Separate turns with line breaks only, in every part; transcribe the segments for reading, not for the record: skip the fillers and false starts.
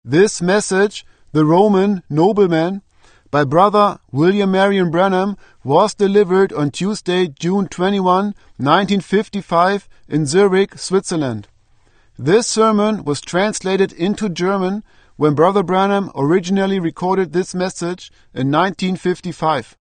This message, The Roman Nobleman, by Brother William Marion Branham, was delivered on Tuesday, June 21, 1955, in Zurich, Switzerland. This sermon was translated into German when Brother Branham originally recorded this message in 1955.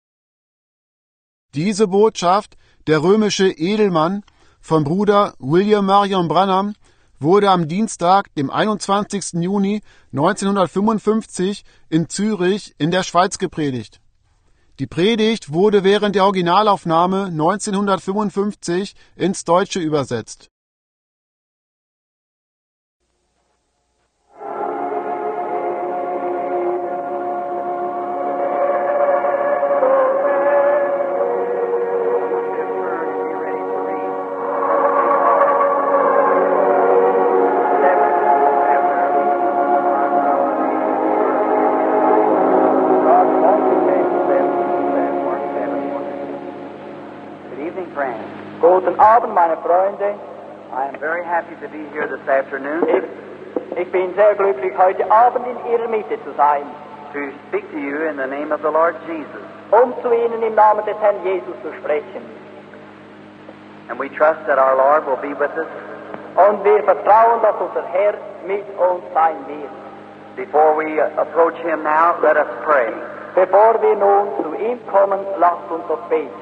Diese Botschaft, der römische Edelmann, von Bruder William Marion Branham, wurde am Dienstag, dem 21. Juni 1955 in Zürich in der Schweiz gepredigt. Die Predigt wurde während der Originalaufnahme 1955 ins Deutsche übersetzt.
Guten Abend, meine Freunde.
I am very happy to be here this afternoon
Ich bin sehr glücklich, heute Abend in Ihrer Mitte zu sein,
to speak to you in the name of the Lord Jesus.
zu Ihnen im Namen des Herrn Jesus zu sprechen.
And we trust that our Lord will be with us.
Und wir vertrauen, dass unser Herr mit uns sein wird.
Before we approach Him now, let us pray.
Bevor wir nun zu ihm kommen, lasst uns doch beten.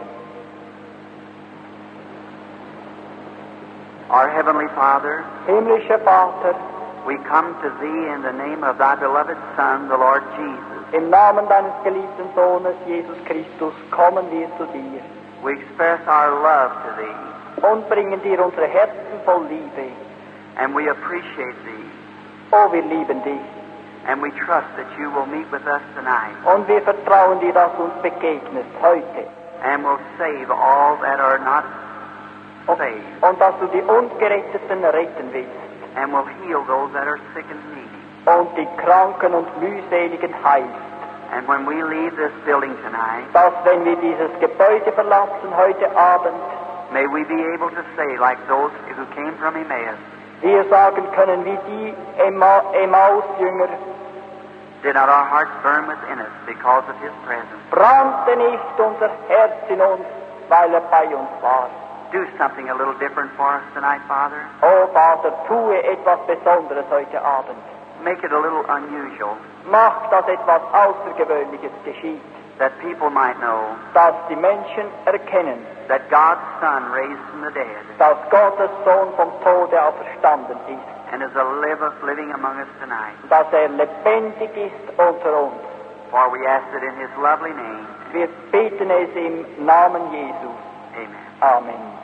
Our Heavenly Father,
Himmlischer Vater,
we come to Thee in the name of Thy beloved Son, the Lord Jesus.
im Namen deines geliebten Sohnes, Jesus Christus, kommen wir zu dir
We express our love to Thee,
und bringen dir unsere Herzen voll Liebe.
and we appreciate Thee,
Oh, wir lieben dich.
and we trust that You will meet with us tonight,
Und wir vertrauen dir, dass du uns begegnest heute.
and will save all that are not saved,
Und dass du die Ungeretteten retten willst.
and will heal those that are sick and needy.
Und die Kranken und Mühseligen heilst.
And when we leave this building tonight,
Dass, wenn wir dieses Gebäude verlassen heute Abend,
may we be able to say, like those who came from Emmaus,
wir sagen können, wie die Emmaus-Jünger,
did not our hearts burn within us because of His presence?
brannte nicht unser Herz in uns, weil bei uns war.
Do something a little different for us tonight, Father.
Oh Vater, tue etwas Besonderes heute Abend.
Make it a little unusual,
Mach, dass etwas Außergewöhnliches geschieht.
that people might know
Dass die Menschen erkennen,
that God's Son raised from the dead
dass Gottes Sohn vom Tode auferstanden ist.
and is living among us tonight.
Dass lebendig ist unter uns.
For we ask it in His lovely name.
Wir beten es im Namen Jesu.
Amen.
Amen.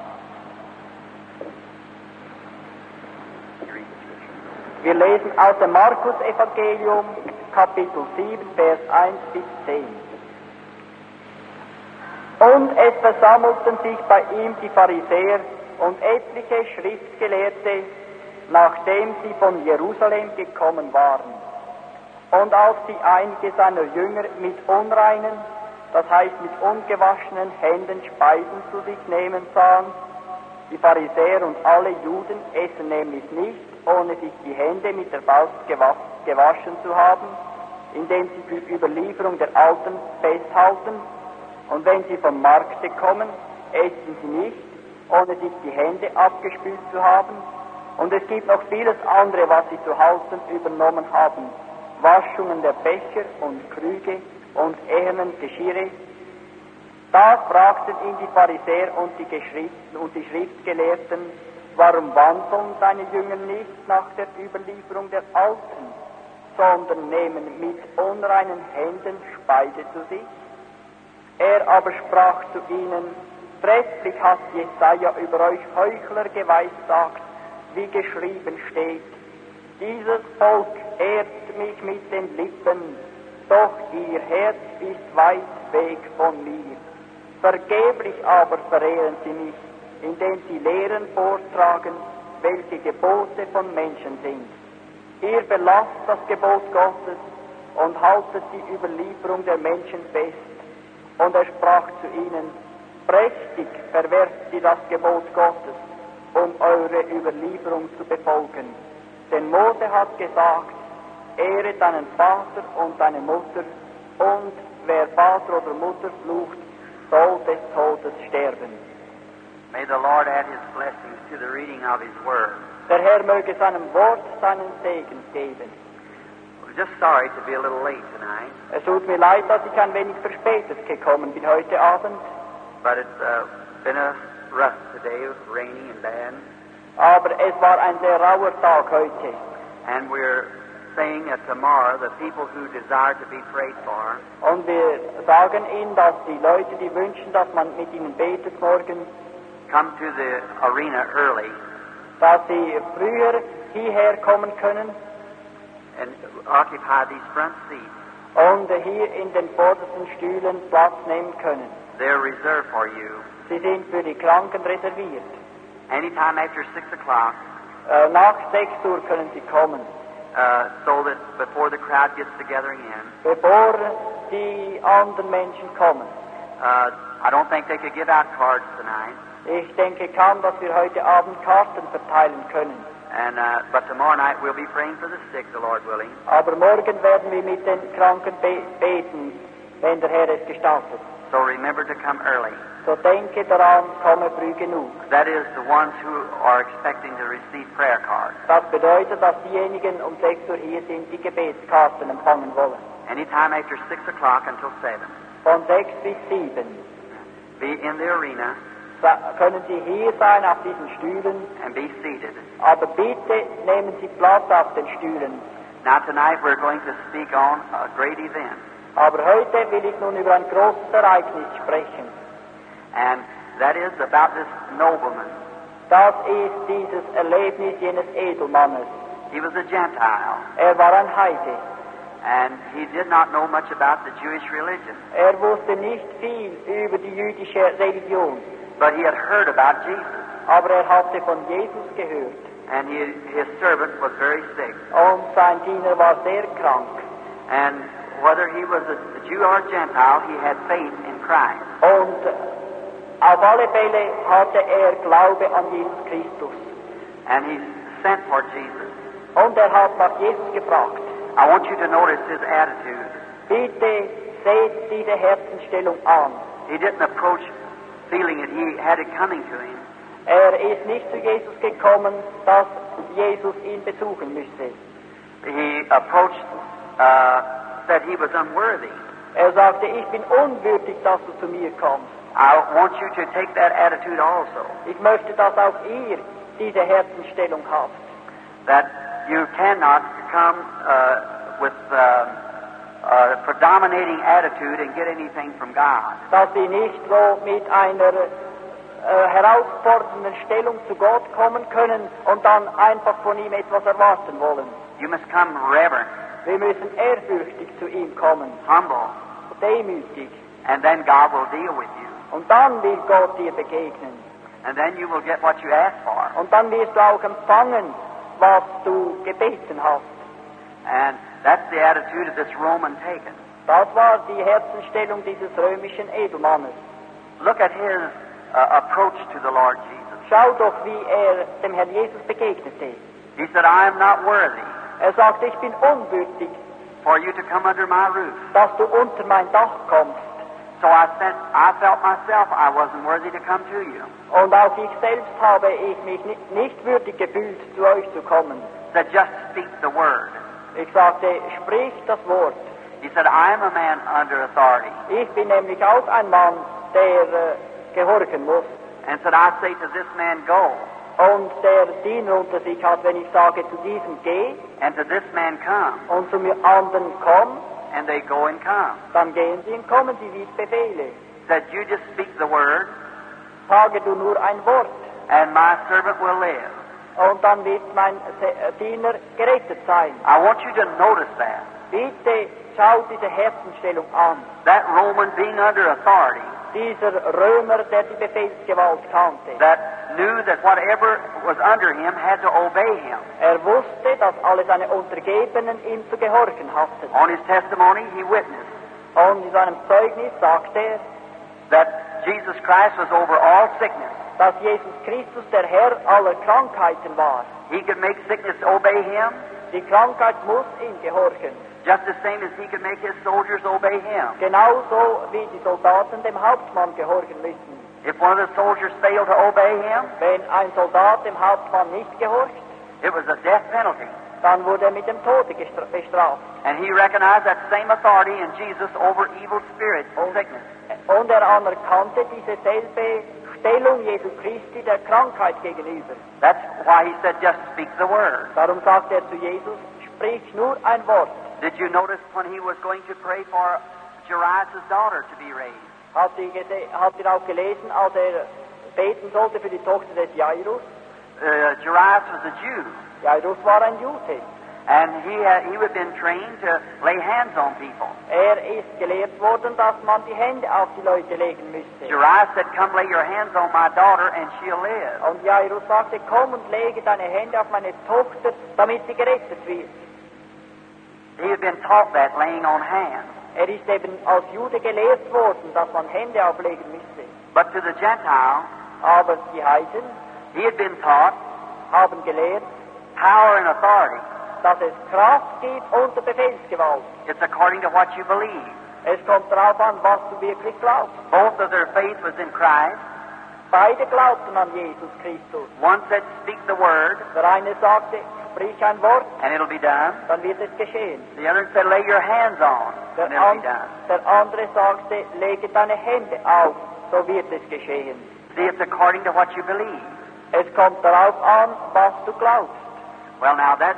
Wir lesen aus dem Markus-Evangelium, Kapitel 7, Vers 1 bis 10. Und es versammelten sich bei ihm die Pharisäer und etliche Schriftgelehrte, nachdem sie von Jerusalem gekommen waren. Und als sie einige seiner Jünger mit unreinen, das heißt mit ungewaschenen Händen Speisen zu sich nehmen sahen, die Pharisäer und alle Juden essen nämlich nicht, ohne sich die Hände mit der Faust gewaschen zu haben, indem sie für Überlieferung der Alten festhalten, und wenn sie vom Markte kommen, essen sie nicht, ohne sich die Hände abgespült zu haben, und es gibt noch vieles andere, was sie zu halten übernommen haben, Waschungen der Becher und Krüge und ehernen Geschirre. Da fragten ihn die Pharisäer und die Schriftgelehrten, warum wandeln deine Jünger nicht nach der Überlieferung der Alten, sondern nehmen mit unreinen Händen Speise zu sich? Er aber sprach zu ihnen, trefflich hat Jesaja über euch Heuchler geweissagt, wie geschrieben steht, dieses Volk ehrt mich mit den Lippen, doch ihr Herz ist weit weg von mir. Vergeblich aber verehren sie mich, indem sie Lehren vortragen, welche Gebote von Menschen sind. Ihr belasst das Gebot Gottes und haltet die Überlieferung der Menschen fest. Und er sprach zu ihnen, prächtig verwerft ihr das Gebot Gottes, um eure Überlieferung zu befolgen. Denn Mose hat gesagt, ehre deinen Vater und deine Mutter, und wer Vater oder Mutter flucht, soll des Todes sterben.
May the Lord add His blessings to the reading of His Word.
Der Herr möge seinem Wort seinen Segen geben.
We're just sorry to be a little late tonight,
Es tut mir leid, dass ich ein wenig verspätet gekommen bin heute Abend,
but it's been a rough today, rainy and bad,
aber es war ein sehr rauer Tag heute.
and we're saying that tomorrow the people who desire to be prayed for
Und wir sagen Ihnen, dass die Leute, die wünschen, dass man mit ihnen betet morgen,
come to the arena early
dass sie früher hierher kommen können
and occupy these front seats.
und hier in den vordersten Stühlen Platz nehmen können.
They're reserved for you.
Sie sind für die Kranken reserviert.
Anytime after 6 o'clock,
Nach 6 Uhr können sie kommen,
so that before the crowd gets together again.
bevor die anderen Menschen kommen.
I don't think they could give out cards tonight,
Ich denke kaum, dass wir heute Abend Karten verteilen können.
and but tomorrow night we'll be praying for the sick, the Lord willing.
Aber morgen werden wir mit den Kranken beten, wenn der Herr es gestattet.
So remember to come early.
So denke daran, komme früh genug.
That is the ones who are expecting to receive prayer cards.
Das bedeutet, dass diejenigen um 6 Uhr hier sind, die Gebetskarten empfangen wollen.
Anytime after 6 o'clock until 7.
Von 6 bis 7
Be in the arena
können Sie hier sein auf diesen Stühlen,
and be seated.
aber bitte nehmen Sie Platz auf den Stühlen.
Now tonight we're going to speak on a great event,
Aber heute will ich nun über ein großes Ereignis sprechen.
and that is about this nobleman.
Das ist dieses Erlebnis jenes Edelmannes.
He was a Gentile,
Er war ein Heide.
and he did not know much about the Jewish religion,
Er wusste nicht viel über die jüdische Religion,
but he had heard about Jesus,
aber er hatte von Jesus gehört.
and his servant was very sick.
Und sein Diener war sehr krank.
And whether he was a Jew or a Gentile, he had faith in Christ.
Und auf alle Fälle hatte er Glaube an Jesus Christus.
And he sent for Jesus.
Und er hat nach Jesus gefragt.
I want you to notice his attitude.
Bitte seht diese Herzensstellung an.
He didn't approach feeling that he had it coming to him.
Er ist nicht zu Jesus gekommen, dass Jesus ihn besuchen müsse.
He approached, said he was unworthy.
Er sagte, ich bin unwürdig, dass du zu mir kommst.
I want you to take that attitude also,
Ich möchte, dass auch ihr diese Herzensstellung habt.
that you cannot come with predominating attitude and get anything from God.
Dass sie nicht so mit einer herausfordernden Stellung zu Gott kommen können und dann einfach von ihm etwas erwarten wollen.
You must come reverent,
Wir müssen ehrfürchtig zu ihm kommen,
humble,
demütig.
and then God will deal with you.
Und dann wird Gott dir begegnen.
And then you will get what you ask for.
Und dann wirst du auch empfangen, was du gebeten hast.
And that's the attitude of this Roman pagan.
Das war die Herzensstellung dieses römischen Edelmannes.
Look at his approach to the Lord Jesus.
Schau doch, wie er dem Herrn Jesus begegnete.
He said, I am not worthy
Er sagte, ich bin unwürdig,
for you to come under my roof.
dass du unter mein Dach kommst.
So I felt myself I wasn't worthy to come to you.
Und auch ich selbst habe ich mich nicht würdig gefühlt, zu euch zu kommen.
He said, just speak the word.
Ich sagte, sprich das Wort.
He said, I am a man under authority.
Ich bin nämlich auch ein Mann, der gehorchen muss.
And said, I say to this man, go.
Und der Diener unter sich hat, wenn ich sage, zu diesem geh
And to this man, come.
und zum anderen komm,
And they go and come.
dann gehen sie und kommen sie, wie ich befehle.
Said, you just speak the word,
Sage du nur ein Wort
and my servant will live.
und dann wird mein Diener gerettet sein.
I want you to notice that.
Bitte schau diese Herzensstellung an.
That Roman being under authority,
Dieser Römer, der die Befehlsgewalt kannte,
that knew that whatever was under him had to obey him.
er wusste, dass alle seine Untergebenen ihm zu gehorchen hatten.
On his testimony, he witnessed
Und in seinem Zeugnis sagt er,
that Jesus Christ was over all sickness.
dass Jesus Christus der Herr aller Krankheiten war.
He could make sickness obey him.
Die Krankheit muss ihm gehorchen.
Just the same as he could make his soldiers obey him.
Genauso wie die Soldaten dem Hauptmann gehorchen müssen.
If one of the soldiers failed to obey him,
Wenn ein Soldat dem Hauptmann nicht gehorcht,
it was a death penalty.
dann wurde er mit dem Tode bestraft.
And he recognized that same authority in Jesus over evil spirits and sickness.
Und er anerkannte diese selbe Stellung Jesu Christi der Krankheit gegenüber.
That's why he said, just speak the word.
Darum sagte er zu Jesus, sprich nur ein Wort.
Did you notice when he was going to pray for Jairus' daughter to be raised?
Habt ihr auch gelesen, als er beten sollte für die Tochter des Jairus?
Jairus was a Jew,
Jairus war ein Jude.
and he had been trained to lay hands on people.
Er ist gelehrt worden, dass man die Hände auf die Leute legen müsste.
Jairus said, come lay your hands on my daughter and she'll live.
Und Jairus sagte, komm und lege deine Hände auf meine Tochter, damit sie gerettet wird.
He had been taught that, laying on hands.
Er ist eben als Jude gelehrt worden, dass man Hände auflegen müsste.
But to the Gentile,
Aber die Heiden
he had been taught
haben gelehrt,
power and authority.
dass es Kraft gibt unter Befehlsgewalt.
It's according to what you believe.
Es kommt darauf an, was du wirklich glaubst.
Both of their faith was in Christ.
Beide glaubten an Jesus Christus.
One said, speak the word,
Der eine sagte, sprich ein Wort,
and it'll be done.
dann wird es geschehen.
The other said, lay your hands on, and it'll be done.
Der andere sagte, lege deine Hände auf, so wird es geschehen.
See, it's according to what you believe.
Es kommt darauf an, was du glaubst.
Well, now that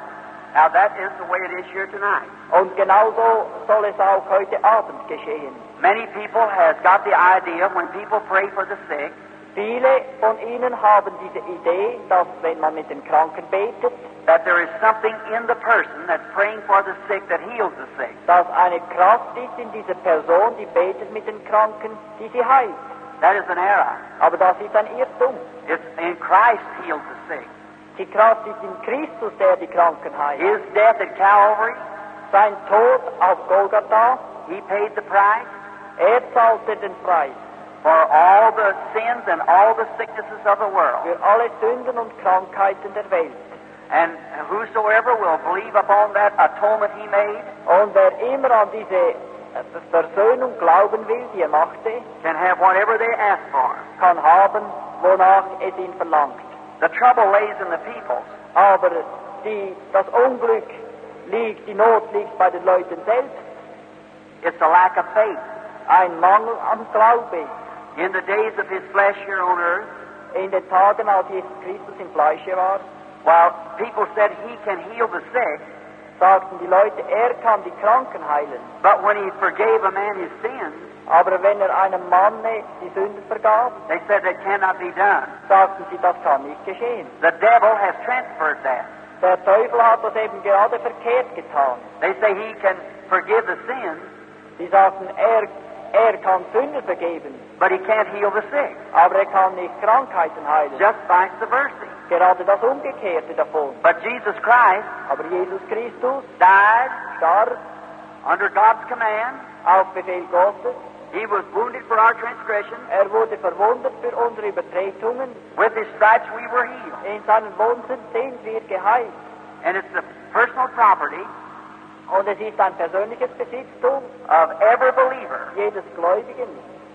is the way it is here tonight.
Und genauso soll es auch heute Abend geschehen.
Many people has got the idea when people pray for the sick,
Viele von ihnen haben diese Idee, dass wenn man mit den Kranken betet,
that there is something in the person that's praying for the sick that heals the sick.
dass eine Kraft ist in dieser Person, die betet mit den Kranken, die sie heilt.
That is an error.
Aber das ist ein Irrtum.
It's in Christ heals the sick.
Die Kraft ist in Christus, der die Kranken heilt.
His death at Calvary,
Sein Tod auf Golgatha,
he paid the price
er zahlte den Preis
for all the sins and all the sicknesses of the world.
für alle Sünden und Krankheiten der Welt.
And whosoever will believe upon that atonement he made
Und wer immer an diese Versöhnung glauben will, die er machte,
can have whatever they ask for.
kann haben, wonach es ihn verlangt.
The trouble lays in the peoples.
Aber das Unglück liegt, die Not liegt bei den Leuten selbst.
It's a lack of faith.
Ein Mangel am Glaube.
In the days of his flesh here on earth,
In den Tagen, als Jesus Christus im Fleische war,
while people said he can heal the sick,
sagten die Leute, er kann die Kranken heilen.
but when he forgave a man his sins,
Aber wenn er einem Manne die Sünden vergab,
they said that cannot be done.
sagten sie, das kann nicht geschehen.
The devil has transferred that.
Der Teufel hat das eben gerade verkehrt getan.
They say he can forgive the sins,
Sie sagten, er kann Sünden vergeben,
but he can't heal the sick.
aber er kann nicht Krankheiten heilen.
Just vice versa.
Gerade das Umgekehrte davon.
But Jesus Christ
Aber Jesus Christus
died
starb
under God's command.
auf Befehl Gottes.
He was wounded for our transgressions.
Er wurde verwundet für unsere Übertretungen.
With his stripes we were healed.
In seinen Wunden sind wir geheilt.
And it's the personal property
Und es ist ein persönliches Besitztum
of every believer
jedes Gläubigen.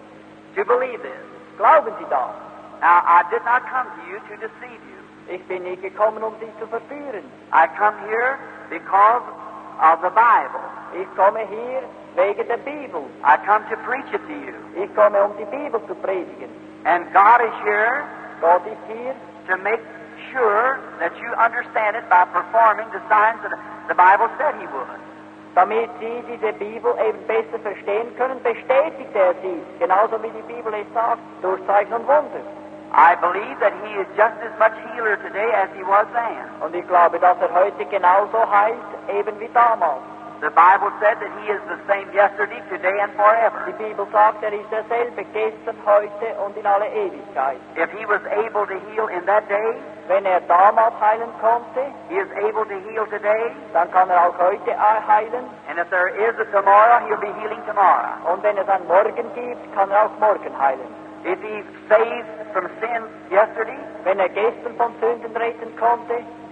to believe this.
Glauben Sie das?
Now, I did not come to you to deceive you.
Ich bin nicht gekommen, um Sie zu verführen.
I come here because of the Bible.
Ich komme hier wegen der Bibel.
I come to preach it to you.
Ich komme, um die Bibel zu predigen.
And God is here
Gott ist hier,
to make sure that you understand it by performing the signs that the Bible said He would.
damit Sie diese Bibel eben besser verstehen können, bestätigt er sie, genauso wie die Bibel es sagt, durch Zeichen und Wunder.
I believe that He is just as much healer today as He was then.
Und ich glaube, dass er heute genauso heilt, eben wie damals.
The Bible said that He is the same yesterday, today, and forever.
Die Bibel sagt, er ist derselbe gestern, heute und in alle Ewigkeit.
If He was able to heal in that day,
Wenn er damals heilen konnte,
He is able to heal today.
dann kann er auch heute heilen.
And if there is a tomorrow, He'll be healing tomorrow.
Und wenn es einen Morgen gibt, kann er auch morgen heilen.
If He saved from sin yesterday,
Wenn er gestern von Sünden retten konnte,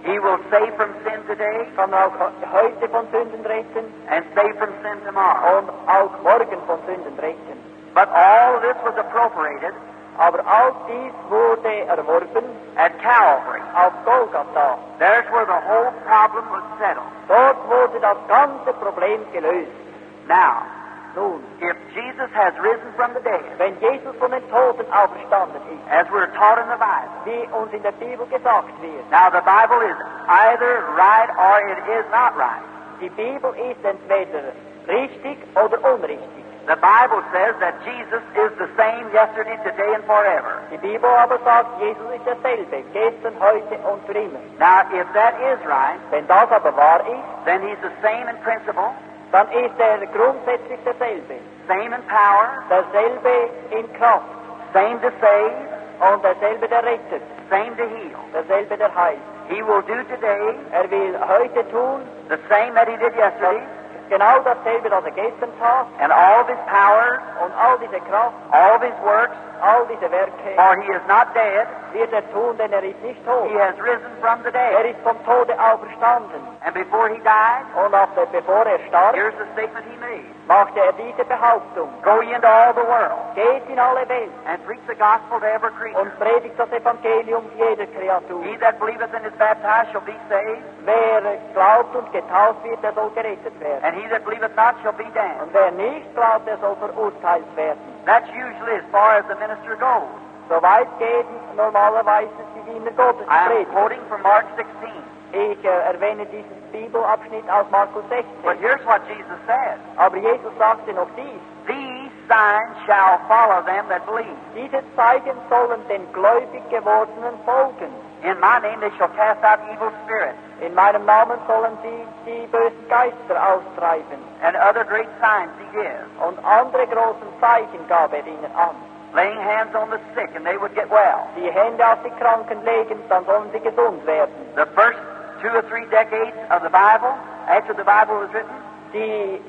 He will save from sin today
kann auch heute von Sünden retten
and save from sin tomorrow.
und auch morgen von Sünden retten.
But all this was appropriated
Aber all dies wurde erworben
at Calvary.
auf Golgatha.
There's where the whole problem was settled.
Dort wurde das ganze Problem gelöst.
Now,
Nun,
if Jesus has risen from the dead,
wenn Jesus von den Toten auferstanden ist,
as we're taught in the Bible,
wie uns in der Bibel gesagt wird,
now the Bible is either right or it is not right.
die Bibel ist entweder richtig oder unrichtig.
The Bible says that Jesus is the same yesterday, today, and forever.
Die Bibel aber sagt, Jesus ist derselbe, gestern, heute und für immer.
Now, if that is right,
Wenn das aber wahr ist,
then He's the same in principle,
dann ist er grundsätzlich derselbe.
same in power,
Derselbe in Kraft
same to save,
und derselbe, der rettet,
same to heal.
derselbe, der heilt.
He will do today
Er will heute tun,
the same that He did yesterday,
genau dasselbe, das er gestern tat,
and all of His powers,
und all diese Kraft,
all of His works,
all diese Werke
for He is not dead,
wird er tun, denn er ist nicht tot.
He has risen from the
Er
dead.
ist vom Tode auferstanden.
And before He died,
Und bevor er starb,
here's the statement He made.
machte er diese Behauptung:
Go ye into all the world
Geht in alle Welt
and preach the gospel to every creature.
und predigt das Evangelium jeder Kreatur.
He that believeth and is baptized shall be saved,
Wer glaubt und getauft wird, der soll gerettet werden.
and he that believeth not shall be damned.
Und wer nicht glaubt, der soll verurteilt werden.
That's usually as far as the minister goes.
Soweit gehen normalerweise die Diener Gottes
I am
predigen.
quoting from Mark 16.
Ich erwähne diesen Bibelabschnitt aus Markus
But
16.
here's what Jesus said.
Aber Jesus sagte noch dies:
These signs shall follow them that believe.
Diese Zeichen sollen den gläubig gewordenen folgen.
In my name they shall cast out evil spirits,
In meinem Namen sollen sie die bösen Geister austreiben.
and other great signs he gives,
Und andere großen Zeichen gab er ihnen an.
laying hands on the sick, and they would get well.
Die Hände auf die Kranken legen, dann sollen sie gesund werden.
The first 2 or 3 decades of the Bible, after the Bible was written,
Die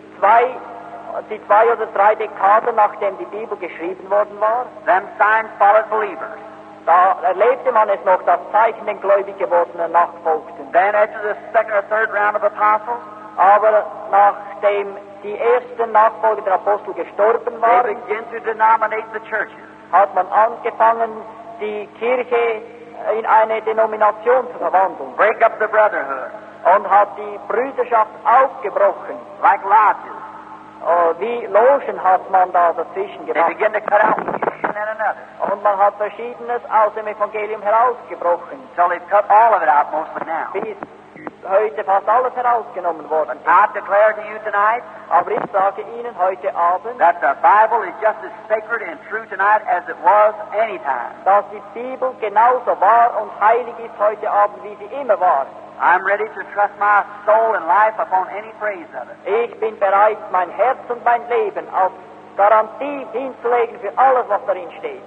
zwei oder drei Dekaden, nachdem die Bibel geschrieben worden war,
them signs followed believers.
da erlebte man es noch, dass Zeichen den gläubig gewordenen nachfolgten.
Then after the second or third round of apostles,
Aber nachdem die ersten Nachfolger der Apostel gestorben
they
waren,
begin to denominate the churches.
hat man angefangen, die Kirche in eine Denomination zu verwandeln
Break up the brotherhood,
und hat die Brüderschaft aufgebrochen.
like lodges.
Wie Logen hat man da dazwischen
They
gemacht.
begin to cut out one and then another,
Und man hat Verschiedenes aus dem Evangelium herausgebrochen,
until they've cut all of it out mostly now.
bis heute fast alles herausgenommen worden ist.
I declare to you tonight
Aber ich sage Ihnen heute Abend,
that the Bible is just as sacred and true tonight as it was any time.
dass die Bibel genauso wahr und heilig ist heute Abend, wie sie immer war.
I'm ready to trust my soul and life upon any phrase of it.
Ich bin bereit, mein Herz und mein Leben auf Garantie hinzulegen für alles, was darin steht.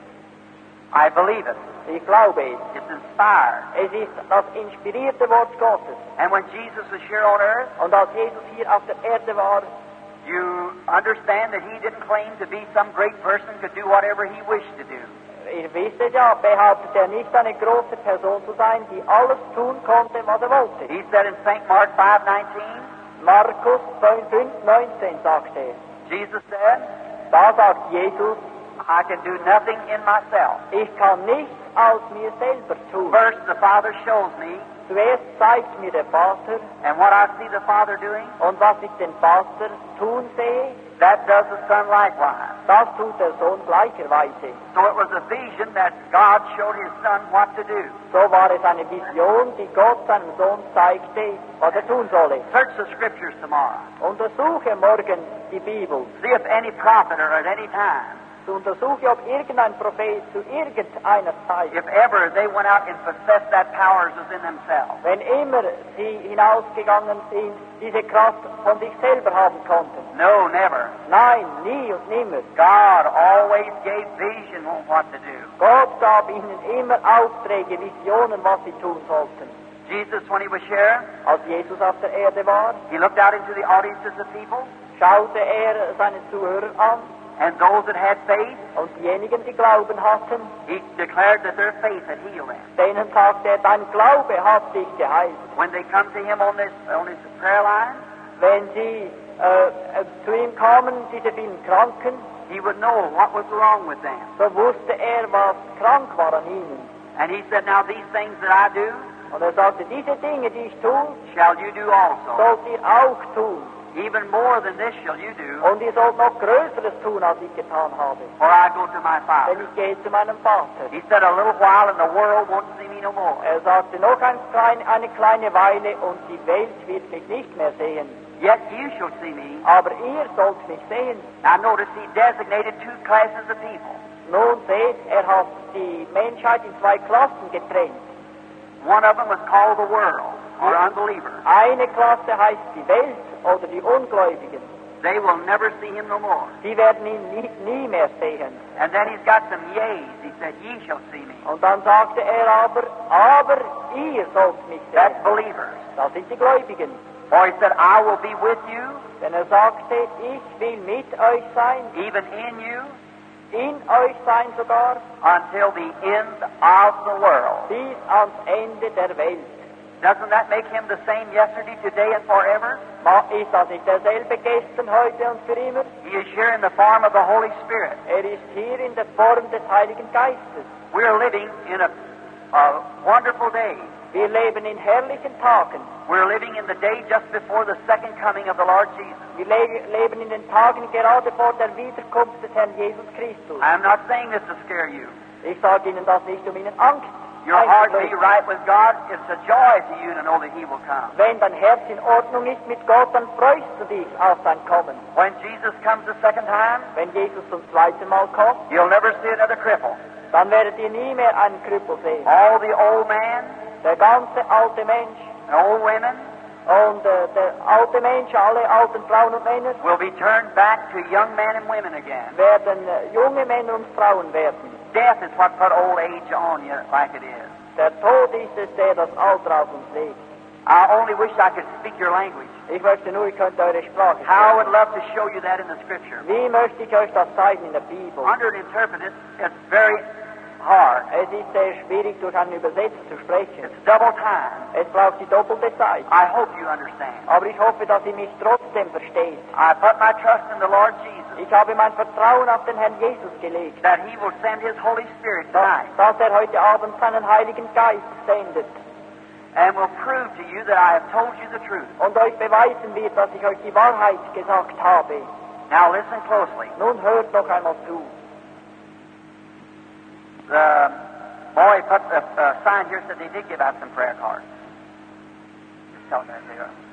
I believe it.
Ich glaube es.
It's inspired.
Es ist das inspirierte Wort Gottes.
And when Jesus was here on earth,
Und als Jesus hier auf der Erde war,
you understand that he didn't claim to be some great person, could do whatever he wished to do.
ihr wisst es ja, behauptet er nicht, eine große Person zu sein, die alles tun konnte, was er wollte.
He said in St. Mark 5:19,
Markus 5,19 sagt er.
Jesus said,
Da sagt Jesus,
I can do nothing in myself.
ich kann nichts aus mir selber tun.
First, the Father shows me,
Zuerst zeigt mir der Vater,
and what I see the Father doing,
und was ich den Vater tun sehe,
that does the Son likewise.
das tut der Sohn gleicherweise.
So it was a vision that God showed his Son what to do.
So war es eine Vision, die Gott seinem Sohn zeigte, was er tun solle.
Search the Scriptures tomorrow.
Untersuche morgen die Bibel.
See if any prophet or at any time,
Untersuche, ob irgendein Prophet zu irgendeiner Zeit,
if ever they went out and possessed that power as was in themselves.
wenn immer sie hinausgegangen sind, diese Kraft von sich selber haben konnten.
No, never.
Nein, nie und nimmer.
God always gave vision on what to do.
Gott gab ihnen immer Aufträge, Visionen, was sie tun sollten.
Jesus, when he was here,
Als Jesus auf der Erde war,
he looked out into the audiences of people,
schaute er seine Zuhörer an
And those that had faith,
Und diejenigen, die Glauben hatten,
he declared that their faith had healed them.
denen sagte er, dein Glaube hat dich geheilt.
When they come to him on this prayer line,
Wenn sie zu ihm kamen, diese vielen Kranken,
he would know what was wrong with them.
so wusste er, was krank war an ihnen.
And he said, now these things that I do,
Und er sagte, diese Dinge, die ich tue,
shall you do also.
sollt ihr auch tun.
Even more than this shall you do,
Und ihr sollt noch Größeres tun, als ich getan habe.
for I go to my
Denn
Father.
ich gehe zu meinem Vater.
He said, a little while and the world won't see me no more.
Er sagte, noch eine kleine Weile und die Welt wird mich nicht mehr sehen.
Yet you shall see me.
Aber ihr sollt mich sehen.
Now notice he designated two classes of people.
Nun seht, er hat die Menschheit in zwei Klassen getrennt.
One of them was called the world, or unbelievers.
Eine Klasse heißt die Welt oder die Ungläubigen.
They will never see him no more.
Die werden ihn nie mehr sehen.
And then he's got some yeas. He said, ye shall see me.
Und dann sagte er aber ihr sollt mich
That's
sehen.
believers.
Das sind die Gläubigen.
Or he said, I will be with you,
Denn er sagte, ich will mit euch sein,
even in you,
in euch sein sogar,
until the end of the world.
bis ans Ende der Welt.
Doesn't that make him the same yesterday, today, and forever?
Ist das nicht derselbe gestern, heute und für immer?
He is here in the form of the Holy Spirit.
Er ist hier in der Form des Heiligen Geistes.
We are living in a wonderful day.
Wir leben in herrlichen Tagen.
We're living in the day just before the second coming of the Lord Jesus.
Wir leben in den Tagen gerade vor der Wiederkunft des Herrn Jesus Christus.
I am not saying this to scare you.
Ich sage Ihnen das nicht, um Ihnen Angst
Your heart be
einzuflößen.
right with God. It's a joy to you to know that He will come.
Wenn dein Herz in Ordnung ist mit Gott, dann freust du dich auf sein Kommen.
When Jesus comes the second time,
Wenn Jesus zum zweiten Mal kommt,
you'll never see another cripple.
dann werdet ihr nie mehr einen Krüppel sehen.
All the old man
Der ganze alte Mensch
and old women
und der alte Mensch, alle alten Frauen und Männer,
will be turned back to young men and women again.
werden junge Männer und Frauen werden.
Death is what put old age on you like it is.
Der Tod ist es, der das Alter auf uns legt.
I only wish I could speak your language.
Ich möchte nur, ich könnte eure Sprache
How I would
sprechen.
love to show you that in the Scripture.
Wie möchte ich euch das zeigen in der Bibel?
Under an interpreter, it's very hard.
Es ist sehr schwierig, durch einen Übersetzer zu sprechen.
It's double time.
Es braucht die doppelte Zeit.
I hope you understand.
Aber ich hoffe, dass ihr mich trotzdem versteht.
I put my trust in the Lord Jesus
Ich habe mein Vertrauen auf den Herrn Jesus gelegt,
that He will send His Holy Spirit tonight
dass er heute Abend seinen Heiligen Geist sendet
and will prove to you that I have told you the truth.
und euch beweisen wird, dass ich euch die Wahrheit gesagt habe.
Now listen closely.
Nun hört noch einmal zu.
The boy put a sign here said they did give out some prayer cards. Just tell them that they are.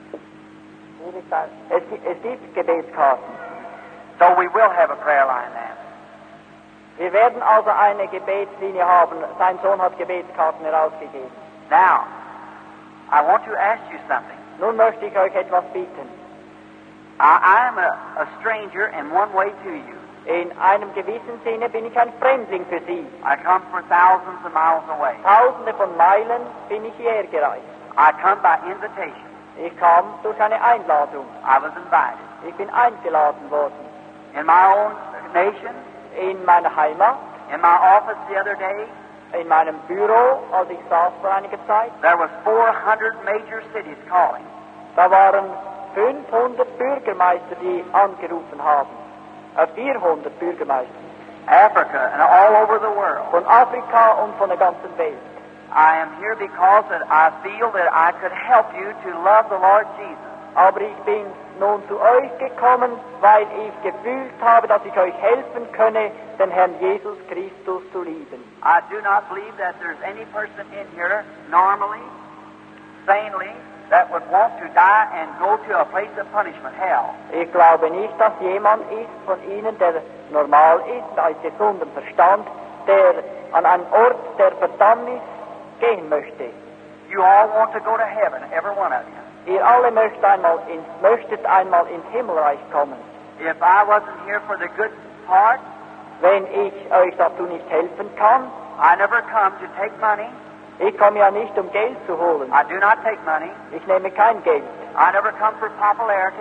Es gibt Gebetskarten.
So we will have a prayer line then.
Wir werden also eine Gebetslinie haben. Sein Sohn hat Gebetskarten herausgegeben.
Now, I want to ask you something.
Nun möchte ich euch etwas bieten.
I am a stranger in one way to you.
In einem gewissen Sinne bin ich ein Fremdling für Sie.
I come for thousands of miles away.
Tausende von Meilen bin ich hierher gereist.
I come by invitation.
Ich kam durch eine Einladung.
I was invited.
Ich bin eingeladen worden.
In my own nation,
In meiner Heimat,
in my office the other day,
in meinem Büro, als ich saß vor einiger Zeit,
there was 400 major cities calling.
da waren 500 Bürgermeister, die angerufen haben. 400 Bürgermeister.
Africa and all over the world.
Von Afrika und von der ganzen Welt.
I am here because that I feel that I could help you to love the Lord Jesus.
Aber ich bin nun zu euch gekommen, weil ich gefühlt habe, dass ich euch helfen könne, den Herrn Jesus Christus zu lieben.
I do not believe that there's any person in here normally, sanely, that would want to die and go to a place of punishment, hell.
Ich glaube nicht, dass jemand ist von Ihnen, der normal ist, als gesundem Verstand, der an einen Ort der Verdammnis gehen möchte.
You all want to go to heaven, every one of you.
Ihr alle möchtet einmal ins Himmelreich kommen.
If I wasn't here for the good part,
Wenn ich euch dazu nicht helfen kann,
I never come to take money.
ich komme ja nicht, um Geld zu holen.
I do not take money.
Ich nehme kein Geld.
I never come for popularity.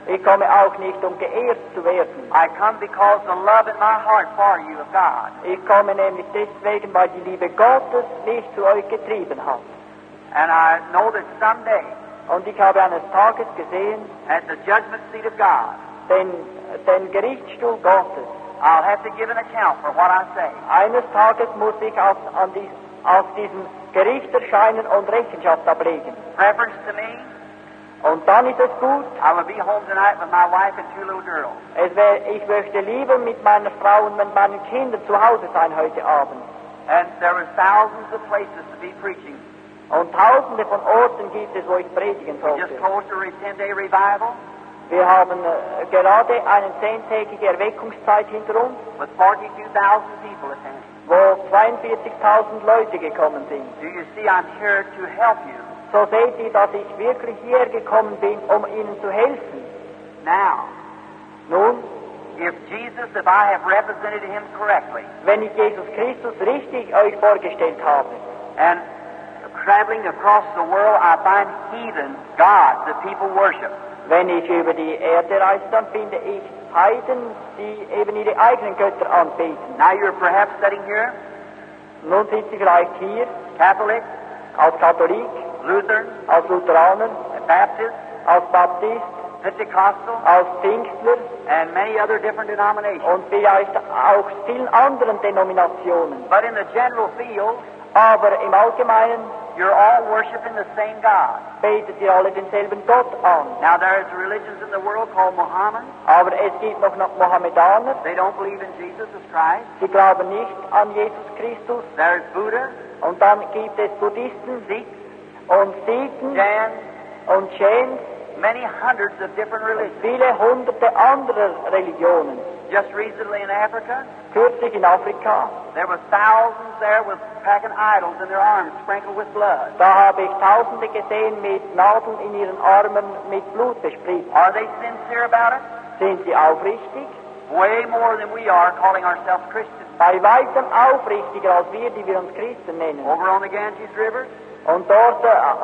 Ich komme auch nicht, um geehrt zu werden.
I come because the love in my heart for you of God.
Ich komme nämlich deswegen, weil die Liebe Gottes mich zu euch getrieben hat.
And I know that someday,
Und ich habe eines Tages gesehen,
at the judgment seat of God,
den Gerichtsstuhl Gottes.
I'll have to give an account for what I say.
Eines Tages muss ich auf diesem Gericht erscheinen und Rechenschaft ablegen.
Preference to me,
Und dann ist es gut,
I will be home tonight with my wife and 2 little girls.
ich möchte lieber mit meiner Frau und mit meinen Kindern zu Hause sein heute Abend.
And there were thousands of places to be preaching.
Und tausende von Orten gibt es, wo ich predigen
We
sollte.
just closed a 10-day revival
Wir haben gerade eine 10-tägige Erweckungszeit hinter uns,
with 42,000 people attending.
wo 42.000 Leute gekommen sind.
Do you see, I'm here to help you.
So seht ihr, dass ich wirklich hierher gekommen bin, um ihnen zu helfen.
Now,
Nun,
if I have represented him correctly,
wenn ich Jesus Christus richtig euch vorgestellt habe,
and traveling across the world, I find heathen gods that people worship.
wenn ich über die Erde reise, dann finde ich Heiden, die eben ihre eigenen Götter anbeten.
Now you're perhaps sitting here,
Nun sind sie vielleicht hier
Catholic,
als Katholik,
Lutheran,
als Lutheraner,
Baptist,
als Baptist,
Pentecostal,
als Pfingstler
and many other different denominations.
und vielleicht auch vielen anderen Denominationen.
But in the general field,
Aber im Allgemeinen
you're all worshiping the same God.
betet ihr alle denselben Gott an.
Now there's religions in the world called Muhammad.
Aber es gibt noch Mohammedaner,
They don't believe in Jesus as Christ.
die glauben nicht an Jesus Christus.
There's Buddha,
Und dann gibt es Buddhisten
Sikhs,
und Sikhen
Jains,
und Jains,
many hundreds of different religions.
viele hunderte anderer Religionen.
Just recently in Africa,
Kürzlich in Afrika,
there were thousands there with packing idols in their arms sprinkled with blood.
da habe ich Tausende gesehen mit Nadeln in ihren Armen mit Blut bespritzt.
Are they sincere about it?
Sind sie aufrichtig?
Way more than we are calling ourselves Christians.
Bei weitem aufrichtiger als wir, die wir uns Christen nennen.
Over on the Ganges River,
Und dort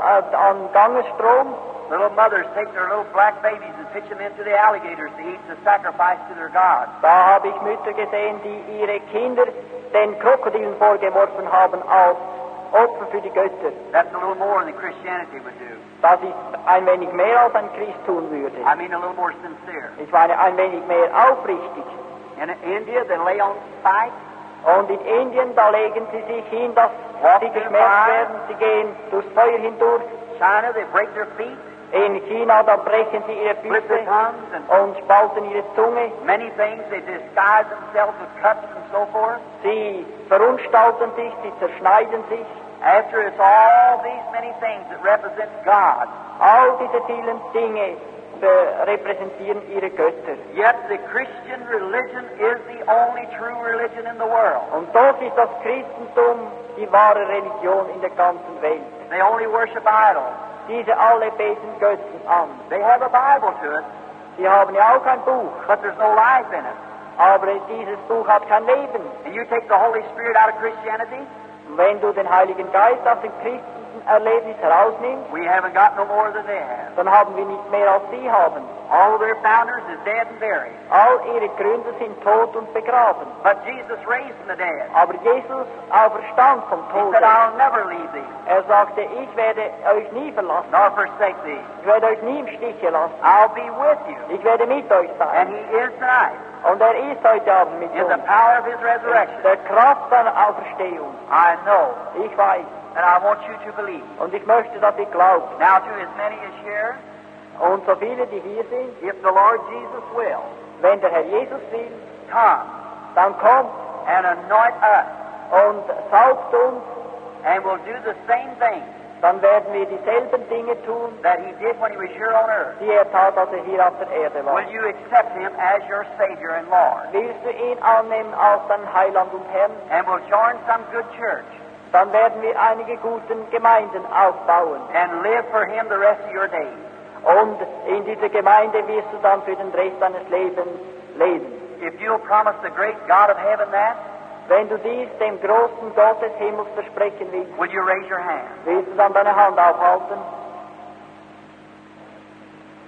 am Gangesstrom,
little mothers take their little black babies and pitch them into the alligators to eat to sacrifice to their gods.
da habe ich Mütter gesehen, die ihre Kinder den Krokodilen vorgeworfen haben als Opfer für die Götter.
That's a little more than Christianity would do.
Das ist ein wenig mehr als ein Christ tun würde.
I mean a little more sincere.
Ich meine, ein wenig mehr aufrichtig.
In India, they lay on spikes.
Und in Indien, da legen sie sich hin, dass sie geschmerzt werden. Sie gehen durchs Feuer hindurch.
China, they break their feet,
In China, da brechen sie ihre
split their
Füße
tongues, and
und spalten ihre Zunge.
many things. They disguise themselves with cuts and so forth.
Sie verunstalten sich, sie zerschneiden sich.
After it's all these many things that represent God,
All diese vielen Dinge repräsentieren ihre Götter.
yet the Christian religion is the only true religion in the world.
Und doch ist das Christentum die wahre Religion in der ganzen Welt.
They only worship idols.
Diese alle beten Götzen an.
They have a Bible to it,
Sie haben ja auch ein Buch,
but there's no life in it.
aber dieses Buch hat kein Leben.
And you take the Holy Spirit out of Christianity,
Wenn du den Heiligen Geist aus dem Christenerlebnis herausnimmst,
we haven't got no more than they have.
dann haben wir nicht mehr als sie haben.
All their founders is dead and buried.
All ihre Gründer sind tot und begraben.
But Jesus raised from the dead.
Aber Jesus auferstand vom
He
Tod.
said, I'll never leave thee,
Er sagte, ich werde euch nie verlassen.
nor forsake thee.
Ich werde euch nie im Stiche lassen.
I'll be with you.
Ich werde mit euch
And
sein.
he is tonight
Und er ist heute Abend mit
in the
uns.
power of his resurrection.
Der Kraft seiner Auferstehung.
I know,
Ich weiß.
and I want you to believe.
Und ich möchte, dass ihr glaubt.
Now to as many as here,
Und so viele, die hier sind,
if the Lord Jesus will,
wenn der Herr Jesus will,
come
dann kommt
and anoint us,
und salbt uns,
and will do the same thing
dann werden wir dieselben Dinge tun,
that he did when he was here on earth.
die er tat, als er hier auf der Erde war.
Will you accept him as your Savior and Lord?
Willst du ihn annehmen als dein Heiland und Herrn?
And will join some good church
Dann werden wir einige guten Gemeinden aufbauen.
and live for him the rest of your days.
Und in dieser Gemeinde wirst du dann für den Rest deines Lebens leben.
If you'll promise the great God of heaven that,
Wenn du dies dem großen Gott des Himmels versprechen willst,
will you raise your hand?
willst du dann deine Hand aufhalten?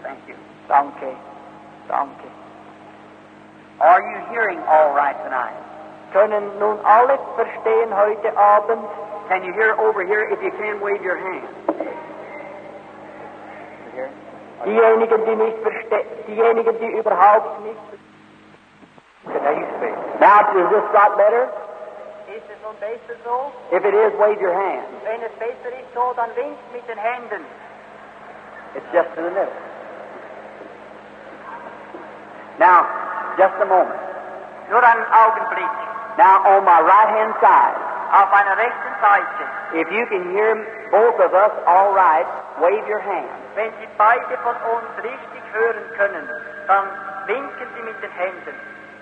Thank you.
Danke. Danke.
Are you hearing all right tonight?
Können nun alle verstehen heute Abend?
Can you hear over here? If you can, wave your hand.
Diejenigen, die nicht verstehen, diejenigen, die überhaupt nicht verstehen.
Now, is this got better?
Ist es nun besser so?
If it is, wave your hand.
Wenn es besser ist so, dann winkt mit den Händen.
It's just in the middle. Now, just a moment.
Nur einen Augenblick.
Now, on my right-hand side,
Auf meiner rechten Seite.
if you can hear both of us all right, wave your hand.
Wenn Sie beide von uns richtig hören können, dann winken Sie mit den Händen.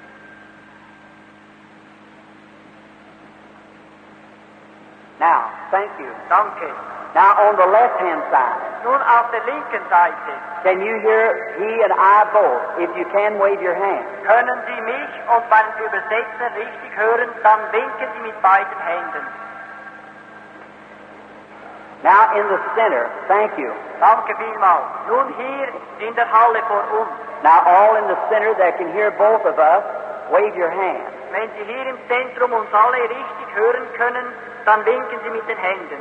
Now, thank you.
Danke.
Now, on the left-hand side,
Nun auf der linken Seite.
can you hear he and I both? If you can, wave your hand.
Können Sie mich und meinen Übersetzer richtig hören, dann winken Sie mit beiden Händen.
Now, in the center, thank you.
Danke vielmals. Nun hier in der Halle vor uns.
Now, all in the center that can hear both of us, wave your hand.
Wenn Sie hier im Zentrum uns alle richtig hören können, dann winken Sie mit den Händen.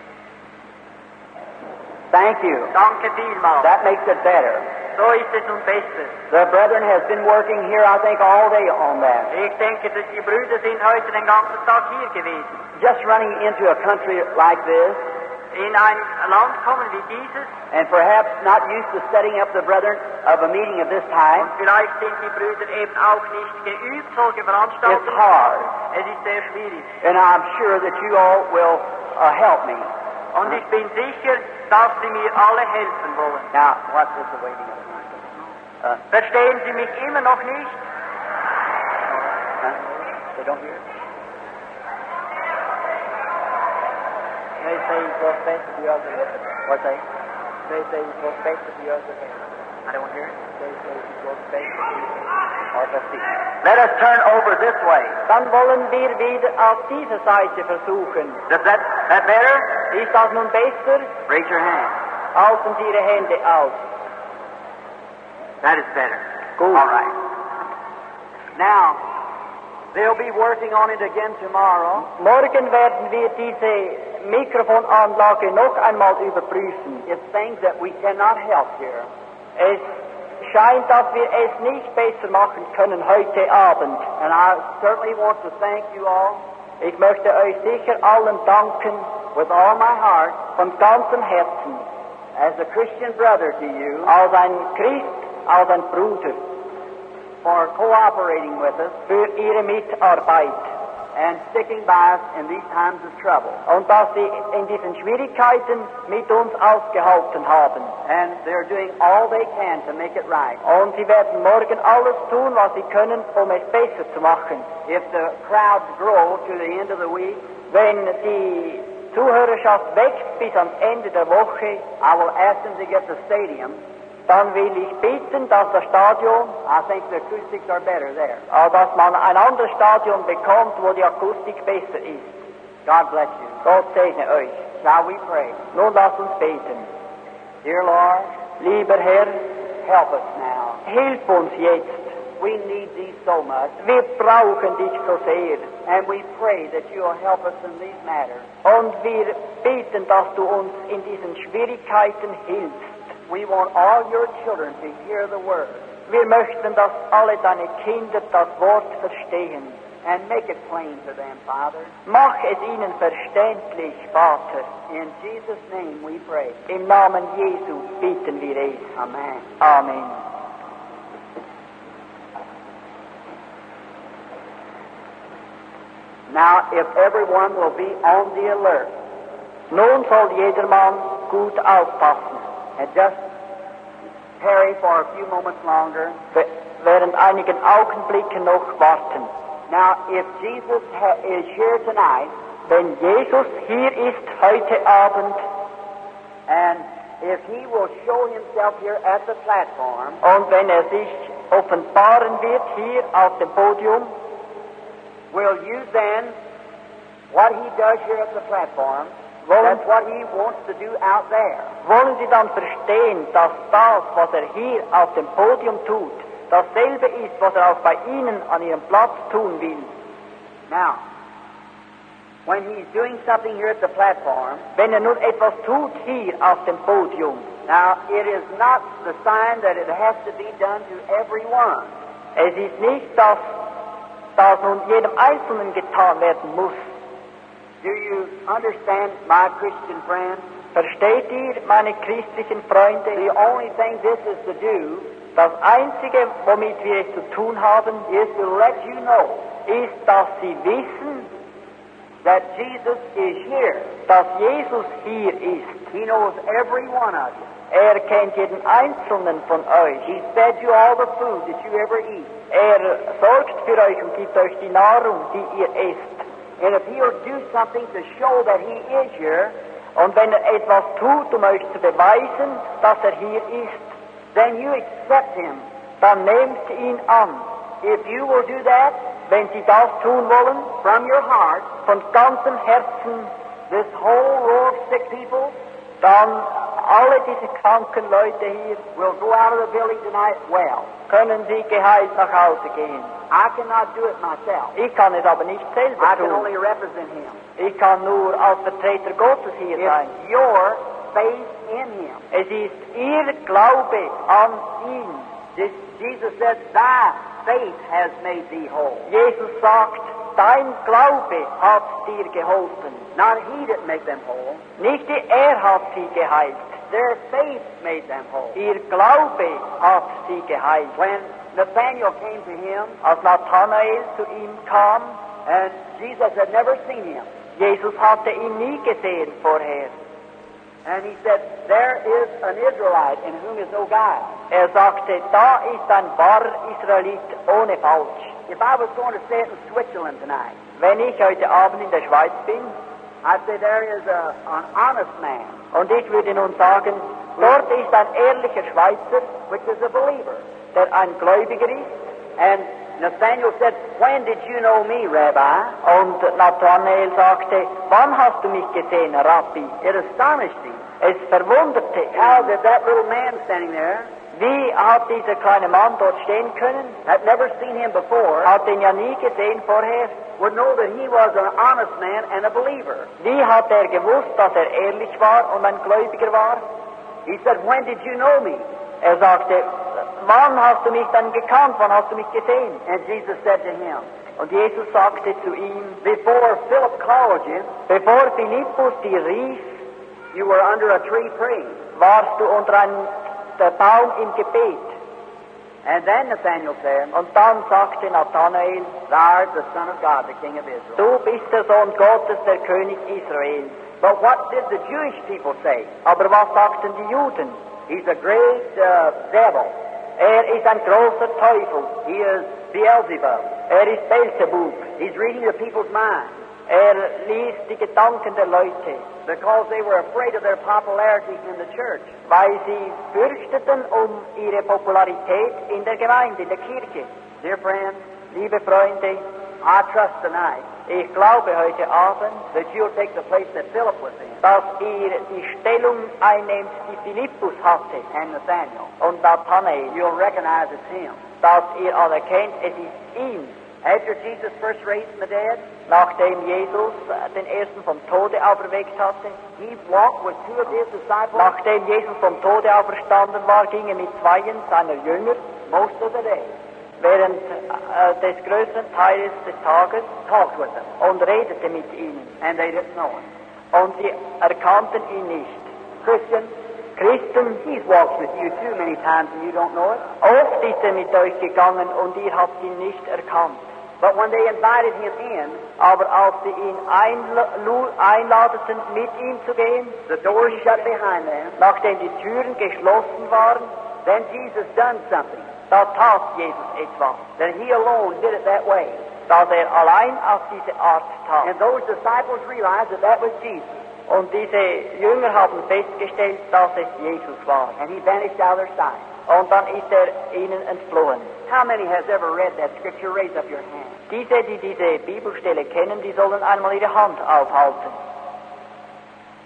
Thank you.
Danke vielmals.
That makes it better.
So ist es nun besser.
The brethren has been working here, I think, all day on that.
Ich denke, dass die Brüder sind heute den ganzen Tag hier gewesen.
Just running into a country like this,
In ein Land kommen wie dieses,
and perhaps not used to setting up the brethren of a meeting of this time,
vielleicht sind die Brüder eben auch nicht geübt, solche
it's
Veranstaltungen.
hard.
Es ist sehr schwierig.
And I'm sure that you all will help me.
Und ich bin sicher, dass Sie mir alle helfen wollen.
Now, what is the waiting of the microphone?
Verstehen Sie mich immer noch nicht?
They don't hear it?
They say it was better the other way.
What's that?
They say it was better the other way.
I don't hear it.
They say it was better.
Let us turn over this way.
Dann wollen wir wieder auf diese Seite versuchen.
Does that better?
Ist das nun besser?
Raise your hand.
Halten Sie Ihre Hände auf.
That is better.
Gut.
All right. Now, they'll be working on it again tomorrow.
Morgen werden wir diese Mikrofonanlage noch einmal überprüfen.
It's things that we cannot help here.
Es scheint, dass wir es nicht besser machen können heute Abend.
And I certainly want to thank you all
Ich möchte euch sicher allen danken,
with all my heart
von ganzem Herzen,
as a Christian brother to you
als ein Christ, als ein Bruder,
for cooperating with us
für Ihre Mitarbeit.
and sticking by us in these times of trouble.
Und dass Sie in diesen Schwierigkeiten mit uns ausgehalten haben.
And they're doing all they can to make it right.
Und Sie werden morgen alles tun, was Sie können, um es besser zu machen.
If the crowds grow to the end of the week,
Wenn die Zuhörerschaft wächst bis ans Ende der Woche,
I will ask them to get the stadium.
dann will ich bitten, dass das Stadion,
I think the acoustics are better there.
dass man ein anderes Stadion bekommt, wo die Akustik besser ist.
God bless you.
Gott segne euch.
Shall we pray?
Nun lasst uns beten.
Dear Lord,
Lieber Herr,
help us now.
hilf uns jetzt.
We need thee so much.
Wir brauchen dich so sehr.
And we pray that you will help us in these matters.
Und wir beten, dass du uns in diesen Schwierigkeiten hilfst.
We want all your children to hear the word
Wir möchten, dass alle deine Kinder das Wort verstehen.
and make it plain to them, Father.
Mach es ihnen verständlich, Vater.
In Jesus' name we pray.
Im Namen Jesu bitten wir es.
Amen.
Amen.
Now, if everyone will be on the alert
Nun soll jedermann gut aufpassen.
and just tarry for a few moments longer.
Während einigen Augenblicken noch warten.
Now, if Jesus is here tonight,
Wenn Jesus hier ist heute Abend
and if he will show himself here at the platform,
und wenn sich offenbaren wird hier auf dem Podium,
will you then, what he does here at the platform, That's what he wants to do out there.
wollen Sie dann verstehen, dass das, was er hier auf dem Podium tut, dasselbe ist, was er auch bei Ihnen an Ihrem Platz tun will.
Now, when he's doing something here at the platform,
Wenn er nun etwas tut hier auf dem Podium,
now it is not the sign that it has to be done to everyone.
es ist nicht, dass das nun jedem Einzelnen getan werden muss.
Do you understand, my Christian friends?
Versteht ihr, meine christlichen Freunde?
The only thing this is to do
Das Einzige, womit wir es zu tun haben,
is to let you know
ist, dass Sie wissen,
that Jesus is here.
dass Jesus hier ist.
He knows every one of you.
Er kennt jeden Einzelnen von euch.
He fed you all the food that you ever eat.
Er sorgt für euch und gibt euch die Nahrung, die ihr esst.
And if he'll do something to show that he is here,
Und wenn er etwas tut, um euch zu beweisen, dass er hier ist,
then you accept him.
dann nehmt ihn an.
If you will do that
Wenn Sie das tun wollen,
from your heart,
von ganzem Herzen,
this whole row of sick people
dann alle diese kranken Leute hier
will go out of the building tonight well.
können Sie geheilt nach Hause gehen.
I cannot do it myself.
Ich kann es aber nicht selber
I can
tun.
only represent him.
Ich kann nur als Vertreter Gottes hier sein.
It's your faith in him.
Es ist Ihr Glaube an ihn.
Jesus said, thy faith has made thee whole.
Jesus sagt, dein Glaube hat dir geholfen.
Not he that made them whole.
Nicht er hat sie geheilt.
Their faith made them whole.
Ihr Glaube hat sie geheilt.
When Nathanael came to him,
Als Nathanael zu ihm kam,
and Jesus had never seen him,
Jesus hatte ihn nie gesehen vorher.
and he said, there is an Israelite in whom is no guile.
Er sagte, da ist ein wahrer Israelit ohne Falsch.
If I was going to say it in Switzerland tonight,
Wenn ich heute Abend in der Schweiz bin
I'd say there is an honest man,
und ich würde nun sagen, dort ist ein ehrlicher Schweizer,
which is a believer.
der ein Gläubiger ist,
And Nathanael said, when did you know me, Rabbi?
und Nathanael sagte, wann hast du mich gesehen, Rabbi?
It astonished him.
Es verwunderte
How
ihn.
did that little man standing there,
Wie hat dieser kleine Mann dort stehen können?
had never seen him before,
Hat ihn ja nie gesehen vorher.
would know that he was an honest man and a believer?
Wie hat er gewusst, dass er ehrlich war und ein Gläubiger war?
He said, when did you know me?
Er sagte, wann hast du mich dann gekannt? Wann hast du mich gesehen?
And Jesus said to him,
Und Jesus sagte zu ihm,
before Philip called you,
bevor Philippus dir rief,
you were under a tree praying.
warst du unter einem Baum im Gebet.
And then Nathanael said,
Und dann sagte Nathanael,
thou art the Son of God, the King of Israel.
du bist der Sohn Gottes, der König Israels.
But what did the Jewish people say?
Aber was sagten die Juden?
He's a great devil.
Er ist ein großer Teufel.
He is Beelzebub.
Er ist Beelzebub.
He's reading the people's minds
Er liest die Gedanken der Leute,
because they were afraid of their popularity in the church.
weil sie fürchteten ihre Popularität in der Gemeinde, in der Kirche.
Dear friends,
Liebe Freunde,
I trust tonight
ich glaube heute Abend,
that you'll take the place that Philip was in
dass ihr die Stellung einnehmt, die Philippus hatte
and Nathanael.
und Nathanael,
You'll recognize it's him.
dass ihr anerkennt, es ist ihn.
After Jesus first raised from the dead,
Nachdem Jesus den ersten vom Tode auferweckt hatte,
he walked with two of his disciples
nachdem Jesus vom Tode auferstanden war, ging er mit zweien seiner Jünger
most of the day,
während des größten Teiles des Tages
talked with them,
und redete mit ihnen.
and they didn't know him.
Und sie erkannten ihn nicht.
Christian,
Christen,
he's walked with you too many times and you don't know it.
oft ist er mit euch gegangen und ihr habt ihn nicht erkannt.
But when they invited him in,
Aber als sie ihn einladeten, mit ihm zu gehen,
the doors shut behind them,
nachdem die Türen geschlossen waren,
then Jesus done something.
da tat Jesus etwas,
That he alone did it that way.
das er allein auf diese Art tat.
And those disciples realized that that was Jesus.
Und diese Jünger haben festgestellt, dass es Jesus war.
And he vanished out of their sight.
Und dann ist er ihnen entflohen.
How many has ever read that scripture? Raise up your hand.
Die diese Bibelstelle kennen, die sollen einmal ihre Hand aufhalten.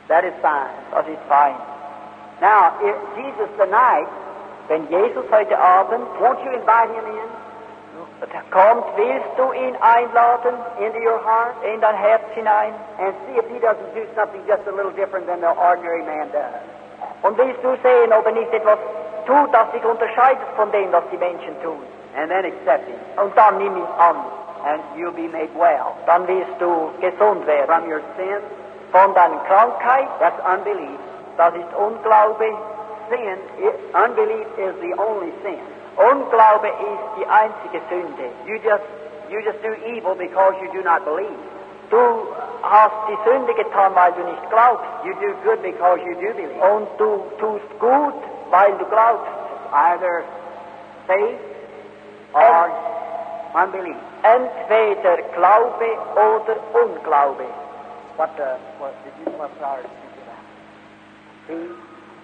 That is fine.
Das ist fein.
Now, if Jesus tonight,
Wenn Jesus heute Abend
won't you invite him in
kommt, willst du ihn einladen
into your heart
in dein Herz hinein
and see if he doesn't do something just a little different than the ordinary man does?
und willst du sehen, ob er nicht etwas tut, das sich unterscheidet von dem, was die Menschen tun.
And then accept him,
Und dann nimm ihn an.
and you'll be made well
Dann wirst du gesund werden.
from your sin.
Von deiner Krankheit,
That's unbelief.
das ist Unglaube.
Unbelief is the only sin.
Unglaube ist die einzige Sünde.
You just do evil because you do not believe.
Du hast die Sünde getan, weil du nicht glaubst.
You do good because you do believe.
Und du tust gut, weil du glaubst.
Either faith or unbelief.
Entweder Glaube oder Unglaube.
What did you what flowers did you have?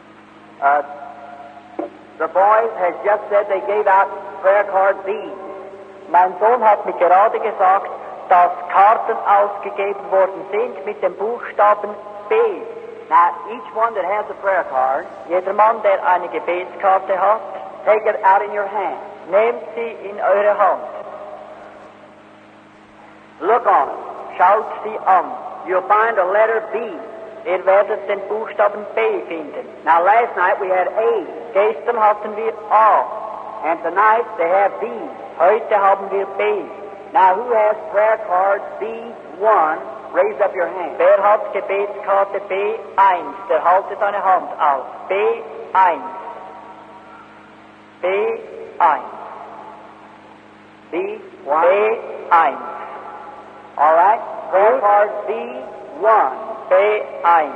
The boys has just said they gave out prayer card B.
Mein Sohn hat mir gerade gesagt, dass Karten ausgegeben worden sind mit dem Buchstaben B.
Now, each one that has a prayer card,
Jeder Mann, der eine Gebetskarte hat,
take it out in your hand.
nehmt sie in eure Hand.
Look on it.
Schaut sie an.
You'll find a letter B.
Ihr werdet den Buchstaben B finden.
Now, last night we had A,
Gestern hatten wir A.
and tonight they have B.
Heute haben wir B.
Now, who has prayer card B1? Raise up your hand.
Wer hat Gebetskarte B1? Der haltet seine Hand auf. B1. B1.
B1.
B1.
All right. Prayer
Good.
card B1.
B1.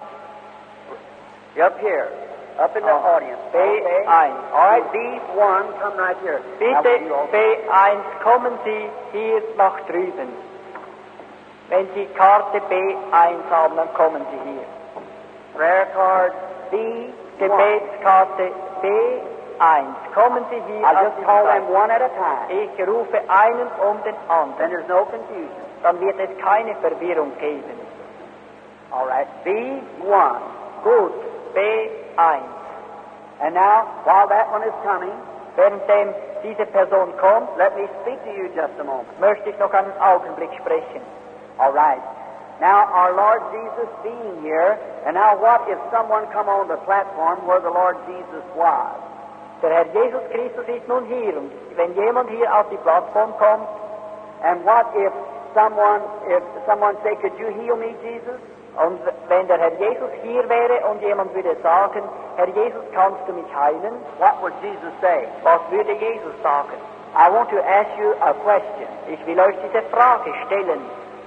Up here. Up in the audience.
B1.
All right, B1, come right here. Now,
Bitte
you all-
B1, kommen Sie hier nach drüben. Wenn Sie Karte B1 haben, dann kommen Sie hier.
Prayer card B1.
Gebetskarte B1. Kommen Sie hier
I'll
auf
just
die
call
Seite.
them one at a time.
Ich rufe einen um den
Then
anderen.
there's no confusion.
Dann wird es keine Verwirrung geben.
All right, B1.
Gut, B1.
And now, while that one is coming,
Währenddem diese Person kommt,
let me speak to you just a moment.
möchte ich noch einen Augenblick sprechen.
All right. Now, our Lord Jesus being here, and now what if someone come on the platform where the Lord Jesus was?
Der Herr Jesus Christus ist nun hier und wenn jemand hier auf die Plattform kommt,
And what if someone say, could you heal me, Jesus?
und wenn der Herr Jesus hier wäre und jemand würde sagen, Herr Jesus, kannst du mich heilen?
What would Jesus say?
Was würde Jesus sagen?
I want to ask you a question.
Ich will euch diese Frage stellen.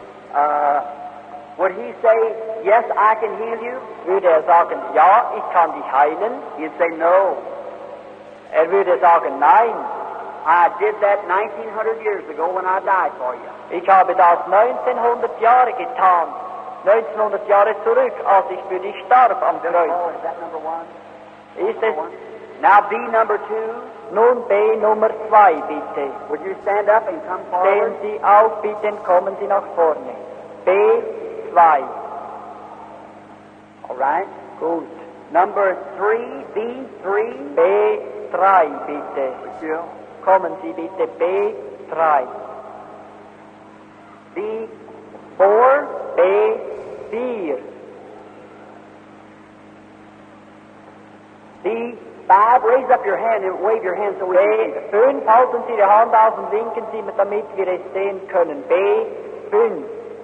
Would he say, yes, I can heal you?
Würde er sagen, ja, ich kann dich heilen?
He'd say, no.
Er würde sagen, nein,
I did that 1900 years ago when I died for you.
ich habe das 1900 Jahre getan. 1900 Jahre zurück, als ich für dich starb am Kreuz.
Oh, is that number one?
Ist es
Now B number 2.
nun B Nummer 2, bitte?
Would you stand up and come
Stehen
forward?
Sie auf, bitte, und kommen Sie nach vorne. B2.
All right.
Gut.
Number 3, B3.
B3, bitte.
Would you?
Kommen Sie bitte, B3.
B4.
B4.
B5. Raise up your hand and wave your hand so we can see it.
B5, halten Sie Ihre Hand auf und winken Sie, damit wir es sehen können. B5.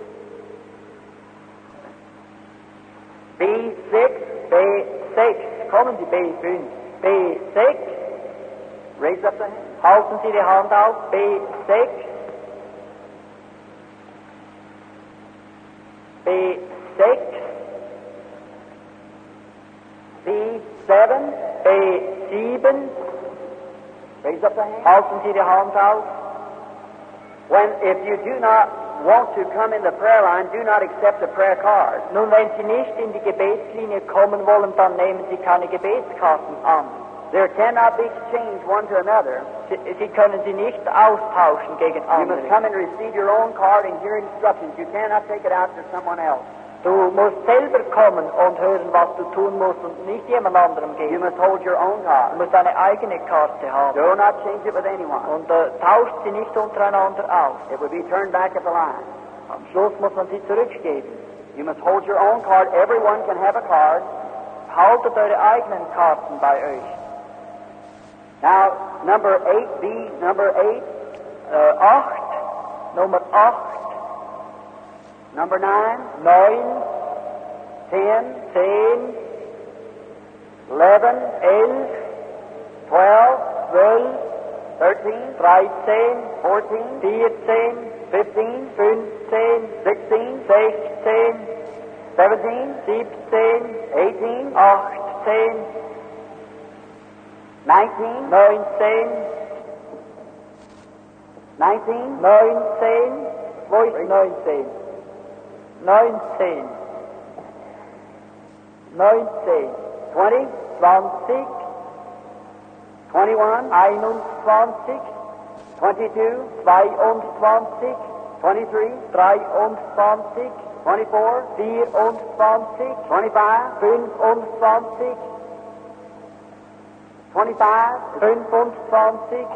B6.
B6. Kommen Sie, B5. B6.
Raise up the hand.
Halten Sie Ihre Hand auf. B6. B6.
B7.
B7.
Raise up the hand.
Halten Sie Ihre Hand auf.
If you do not want to come in the prayer line, do not accept the prayer card.
Nun, wenn Sie nicht in die Gebetslinie kommen wollen, dann nehmen Sie keine Gebetskarten an.
There cannot be exchange one to another.
Sie können sie nicht austauschen gegen
You must
andere.
come and receive your own card and hear instructions. You cannot take it out to someone else.
Du musst selber kommen und hören, was du tun musst und nicht jemand anderem
You
geben.
must hold your own
Du
card.
musst eine eigene Karte haben.
Do not change it with anyone.
Und tauscht sie nicht untereinander aus.
It will be turned back at the line.
Am Schluss muss man sie zurückgeben.
You must hold your own card. Everyone can have a card.
Haltet eure eigenen Karten bei euch.
Now, number 8B, number 8,
8, Nummer 8,
number 9,
9,
10,
10,
11,
11,
12,
12,
13,
13,
14,
14,
15,
15,
16,
16,
17,
17,
18,
18,
19,
19,
19,
19, wo ist 19? 19, 19,
20,
20,
21,
21,
22,
22,
23,
23,
24,
24,
25,
25,
25.
25.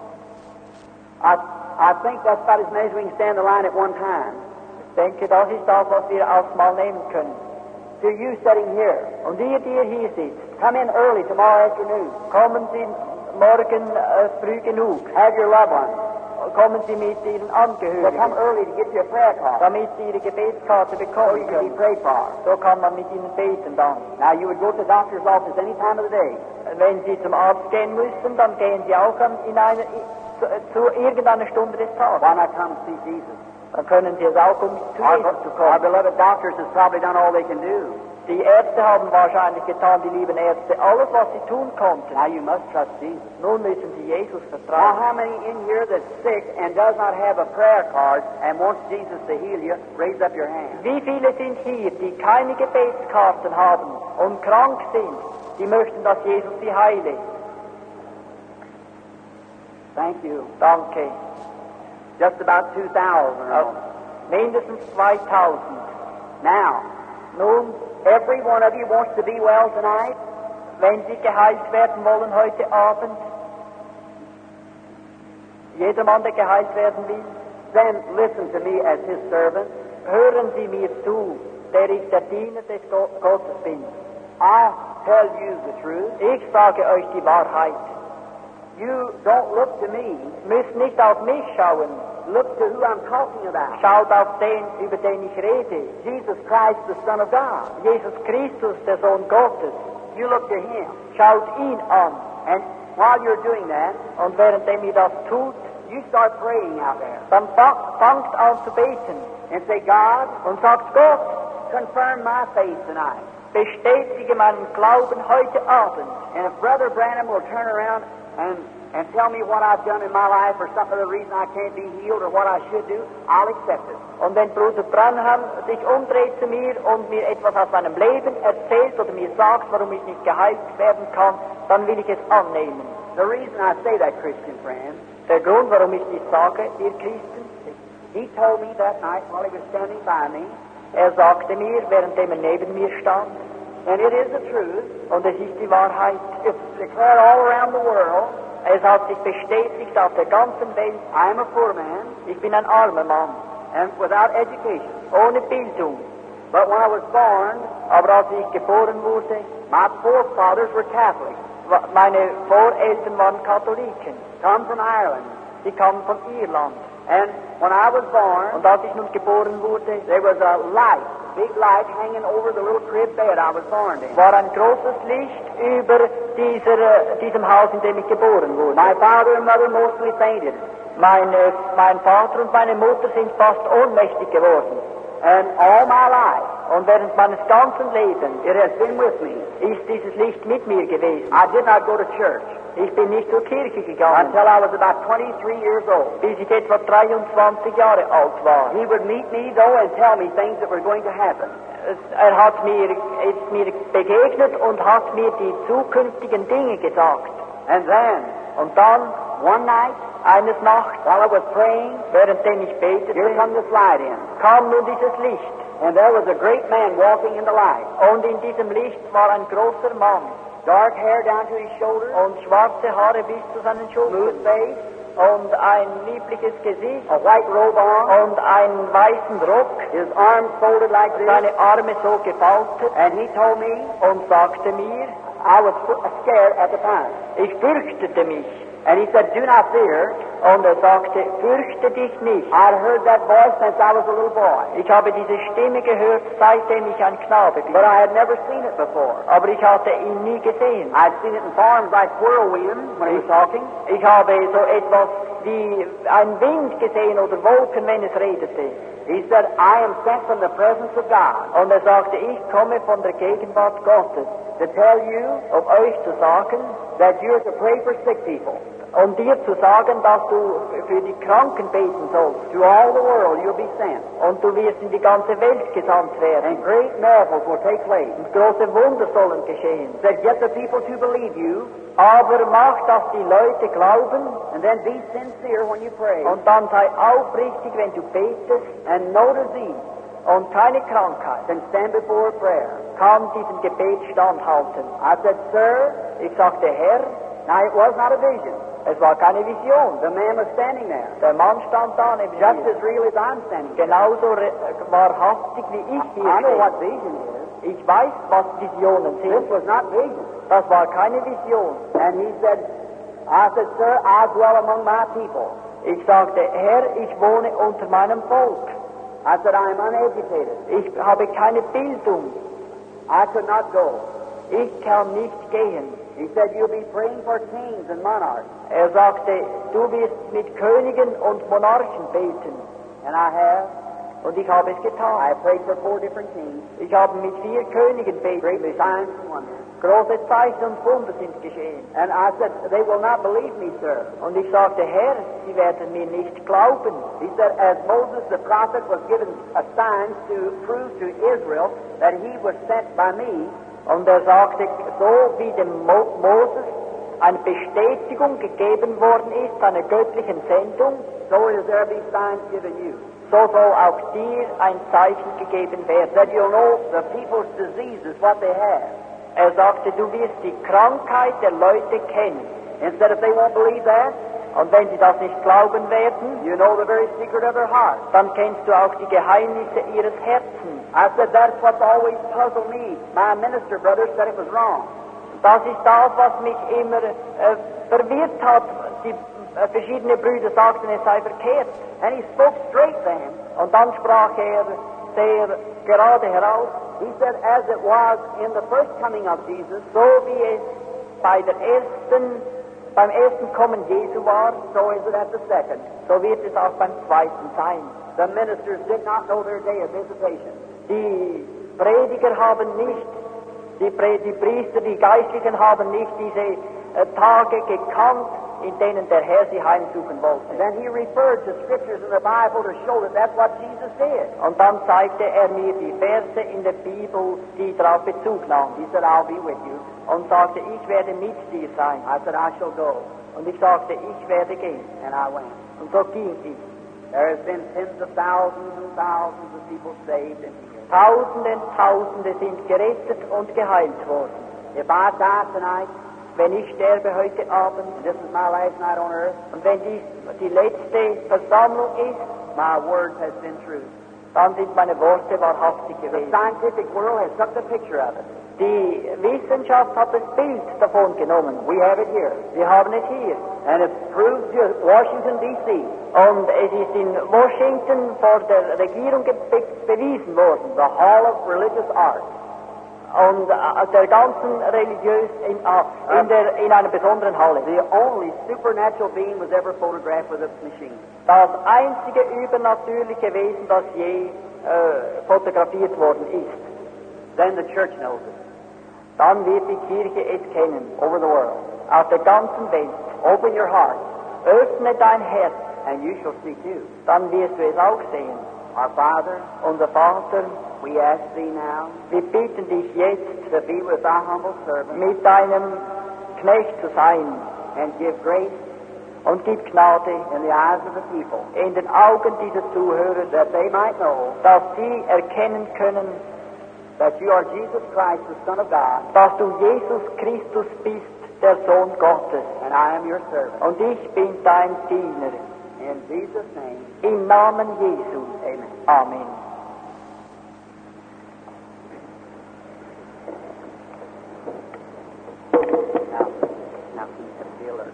I think that's about as many as we can stand the line at one time.
Ich denke, das ist das, was wir aufs Mal nehmen können.
To you sitting here,
Und ihr, die ihr hier sitzt,
come in early tomorrow afternoon.
kommen Sie morgen früh genug.
Have your loved ones.
Kommen Sie mit Ihren
So come
Angehörigen,
early to get your prayer card.
damit Sie Ihre Gebetskarte
So you
bekommen
can be
können.
prayed for.
So kann man mit Ihnen beten dann.
Now you would go to the doctor's office any time of the day.
Wenn Sie zum Arzt gehen müssen, dann gehen Sie auch zu irgendeiner Stunde des Tages.
Why not come and see Jesus?
Dann können Sie es auch, um zu Jesus zu
Our
kommen.
beloved doctors has probably done all they can do.
Die Ärzte haben wahrscheinlich getan, die lieben Ärzte, alles, was sie tun konnten.
Now you must trust Jesus.
Nun müssen Sie Jesus
Now
vertrauen.
how many in here that's sick and does not have a prayer card and wants Jesus to heal you? Raise up your hand.
Wie viele sind hier, die keine Gebetskarten haben und krank sind, die möchten, dass Jesus sie heile?
Thank you.
Danke.
Just about 2,000 or
Also,
more.
mindestens 2000.
Now,
Nun,
every one of you wants to be well tonight.
wenn Sie geheilt werden wollen heute Abend, jedermann, der geheilt werden will,
Then listen to me as his servant.
hören Sie mir zu, der ich der Diener des Gottes bin.
I'll tell you the truth.
Ich sage euch die Wahrheit.
You don't look to me.
Müsst nicht auf mich schauen,
Look to who I'm talking about.
schaut auf den, über den ich rede.
Jesus Christ, the Son of God.
Jesus Christus, der Sohn Gottes.
You look to him.
Schaut ihn an.
And while you're doing that,
Und währenddem ihr das tut,
you start praying out there.
dann fangt an zu beten
And say, God,
und sagt Gott,
confirm my faith tonight.
bestätige meinen Glauben heute Abend.
And if Brother Branham will turn around and tell me what I've done in my life or some other reason I can't be healed or what I should do, I'll accept it.
Und wenn Bruder Branham sich umdreht zu mir und mir etwas aus meinem Leben erzählt oder mir sagt, warum ich nicht geheilt werden kann, dann will ich es annehmen.
The reason I say that, Christian friend,
Der Grund, warum ich dies sage, ihr Christen,
he told me that night while he was standing by me,
er sagte mir, währenddem er neben mir stand,
and it is the truth,
und es ist die Wahrheit,
it's declared all around the world,
es hat sich bestätigt auf der ganzen Welt,
I am a poor man
ich bin ein armer Mann,
and without education.
ohne Bildung.
But when I was born,
Aber als ich geboren wurde,
my forefathers were Catholics,
meine Voreltern waren Katholiken.
come from Ireland.
Sie kamen von Irland.
And when I was born,
Und als ich nun geboren wurde,
there was a light, big light hanging over the little crib bed I was born in.
war ein großes Licht über diesem Haus, in dem ich geboren wurde.
My father and mother mostly fainted.
Mein Vater und meine Mutter sind fast ohnmächtig geworden.
And all my life,
Und während meines ganzen Lebens
it has been with me.
ist dieses Licht mit mir gewesen.
I did not go to church
Ich bin nicht zur Kirche gegangen,
until I was about 23 years old.
bis ich etwa 23 Jahre alt war.
He would meet me, though, and tell me things that were going to happen.
Er ist mir begegnet und hat mir die zukünftigen Dinge gesagt.
And then,
Und dann,
one night,
eines Nachts,
while I was praying,
währenddem ich
here
betete,
come this light in.
kam nun dieses Licht.
And there was a great man walking in the light.
Und in diesem Licht war ein großer Mann.
Dark hair down to his shoulders.
Und schwarze Haare bis zu seinen Schultern.
Smooth face.
Und ein liebliches Gesicht.
A white robe on.
Und einen weißen Rock.
His arms folded like this.
Seine Arme so gefaltet.
And he told me,
Und sagte mir,
I was scared at the time.
ich fürchtete mich.
And he said, do not fear.
Und sagte, fürchte dich nicht.
I'd heard that voice since I was a little boy.
Ich habe diese Stimme gehört, seitdem ich ein Knabe bin.
But I had never seen it before.
Aber ich hatte ihn nie gesehen.
I'd seen it in forms like whirlwind when he was talking.
Ich habe so etwas wie ein Wind gesehen oder Wolken, wenn es redete.
He said, I am sent from the presence of God.
Und sagte, ich komme von der Gegenwart Gottes,
To tell you
um euch zu sagen,
that you are to pray for sick people.
um dir zu sagen, dass du für die Kranken beten sollst.
To all the world you'll be sent.
Und du wirst in die ganze Welt gesandt werden.
And great miracles will take place.
Und große Wunder sollen geschehen.
Said, get the people to believe you.
Aber mach, dass die Leute glauben.
And then be sincere when you pray.
Und dann sei aufrichtig, wenn du betest.
And no disease
Und keine Krankheit
can stand before prayer.
kann diesem Gebet standhalten.
I said, sir,
Ich sagte, Herr,
now it was not a vision.
es war keine Vision.
The man was standing there.
Der Mann stand da neben
Just
mir.
as real as I'm standing here.
Genauso wahrhaftig wie ich hier
I know
stehe.
what vision is.
Ich weiß, was Visionen
This
sind.
was not vision.
Das war keine Vision.
And he said, I said, sir, I dwell among my people.
Ich sagte, Herr, ich wohne unter meinem Volk.
I said, I am uneducated.
Ich habe keine Bildung.
I could not go.
Ich kann nicht gehen.
He said, you'll be praying for kings and monarchs.
Er sagte, du wirst mit Königen und Monarchen beten.
And I have.
Und ich habe es getan.
I prayed for 4 different kings.
Ich habe mit 4 Königen beten
Great
müssen.
signs and wonders.
Große Zeichen und Wunder sind geschehen.
And I said, they will not believe me, sir.
Und ich sagte, Herr, sie werden mir nicht glauben.
He said, as Moses the prophet was given a sign to prove to Israel that he was sent by me,
Und er sagte, so wie dem Moses eine Bestätigung gegeben worden ist seiner göttlichen Sendung,
so is there be signs given you.
so soll auch dir ein Zeichen gegeben werden.
That you'll know the people's diseases, what they have.
Er sagte, du wirst die Krankheit der Leute kennen.
And said, if they won't believe that,
Und wenn sie das nicht glauben werden,
you know the very secret of their heart.
dann kennst du auch die Geheimnisse ihres Herzens.
I said, that's what's always puzzled me. My minister brother said it was wrong.
Das ist das, was mich immer verwirrt hat. Die verschiedenen Brüder sagten, es sei verkehrt.
And he spoke straight then.
Und dann sprach er sehr gerade heraus,
He said, as it was in the first coming of Jesus,
so wie es beim ersten Kommen Jesu war,
so is it at the second.
so wird es auch beim zweiten sein.
The ministers did not know their day of visitation.
Die Prediger haben nicht, die Priester, die Geistlichen haben nicht diese Tage gekannt, in denen der Herr sie heimsuchen wollte.
And then he referred to scriptures in the Bible to show that that's what Jesus did.
Und dann zeigte er mir die Verse in der Bibel, die darauf Bezug nahmen.
He said, I'll be with you.
Und sagte, ich werde mit dir sein.
I said, I shall go.
Und ich sagte, ich werde gehen.
And I went.
Und so ging ich.
There has been tens of thousands and thousands of people saved and healed.
Tausende sind gerettet und geheilt worden.
If I die tonight,
Wenn ich sterbe heute Abend,
and this is my last night on earth,
und wenn dies die letzte Versammlung ist,
my words has been truth.
dann sind meine Worte wahrhaftig
The
gewesen.
scientific world has took the picture of it.
Die Wissenschaft hat das Bild davon genommen.
We have it here.
Wir haben es hier.
And it's proved to Washington, D.C.
Und es ist in Washington vor der Regierung bewiesen worden.
The Hall of Religious Art.
Und der ganzen in einer besonderen Halle.
The only supernatural being was ever photographed with a machine.
Das einzige übernatürliche Wesen, das je fotografiert worden ist.
Then the church knows it.
Dann wird die Kirche es kennen.
Over the world.
Auf der ganzen Welt.
Open your heart,
Öffne dein Herz,
and you shall see too.
dann wirst du es auch sehen.
Our Father,
Unser Vater,
we ask thee now
wir bitten dich jetzt,
to be with thy humble servant
mit deinem Knecht zu sein
and give grace
Und gib Gnade
in the eyes of the people,
in den Augen dieser Zuhörer,
that they might know
dass sie erkennen können,
that you are Jesus Christ, the Son of God,
dass du Jesus Christus bist, der Sohn Gottes.
and I am your servant.
Und ich bin dein Diener.
In Jesus' name,
Im Namen Jesu.
amen.
Amen.
Now keep the dealer.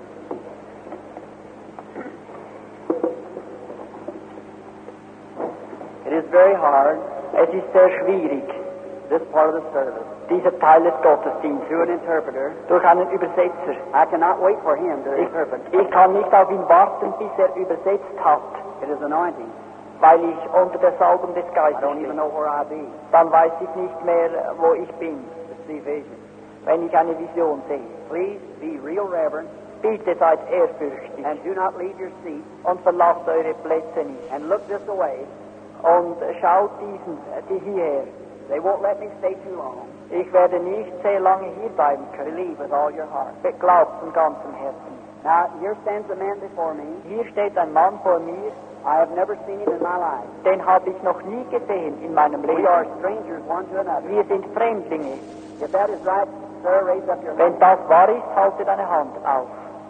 It is very hard,
Es ist sehr schwierig,
this part of the service,
dieser Teil des Gottesdienstes,
through an interpreter.
durch einen Übersetzer.
I cannot wait for him to
Ich,
interpret.
ich kann nicht auf ihn warten, bis er übersetzt hat,
It is anointing.
weil ich unter der Salbung des
I
Geistes
don't even
bin.
know where I be.
Dann weiß ich nicht mehr, wo ich bin,
To see vision.
wenn ich eine Vision sehe.
Please be real reverent
Bitte seid ehrfürchtig
and do not leave your seat
und verlasst eure Plätze nicht.
and look this away.
Und schaut die hierher.
They won't let me stay too long.
Ich werde nicht sehr lange hier bleiben können.
Believe with all your heart.
Glaubt von ganzem Herzen.
Now, here stands a man before me.
Hier steht ein Mann vor mir,
I have never seen him in my life.
den habe ich noch nie gesehen in meinem Leben.
We are strangers one to another.
Wir sind Fremdlinge.
If that is right, sir, raise up your
Wenn
hand.
das wahr ist, halte deine Hand auf.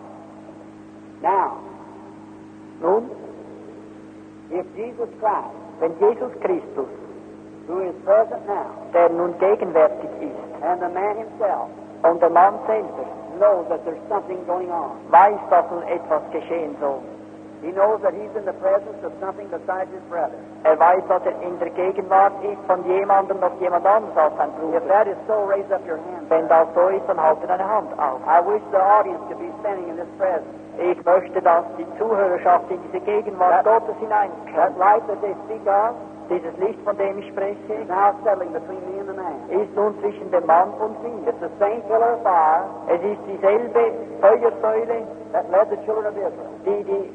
Now,
Nun,
if Jesus Christ,
wenn Jesus Christus,
who is present now,
der nun gegenwärtig ist,
and the man himself
und der Mann selber,
knows that there's something going on.
weiß, dass nun etwas geschehen soll.
He knows that he's in the presence of something besides his brother.
Er weiß, dass er in der Gegenwart ist von jemandem, noch jemand anderes als sein
If
Bruder.
that is so, raise up your hand.
Wenn das so ist, dann halte deine Hand auf.
I wish the audience could be standing in this presence.
Ich möchte, dass die Zuhörerschaft in diese Gegenwart Gottes
That
hineinkommt.
light that they speak of
Dieses Licht, von dem ich spreche,
is now settling between me and the man.
ist nun zwischen dem Mann und mir.
It's the same pillar of fire
Es ist dieselbe Feuersäule,
that led the children of Israel.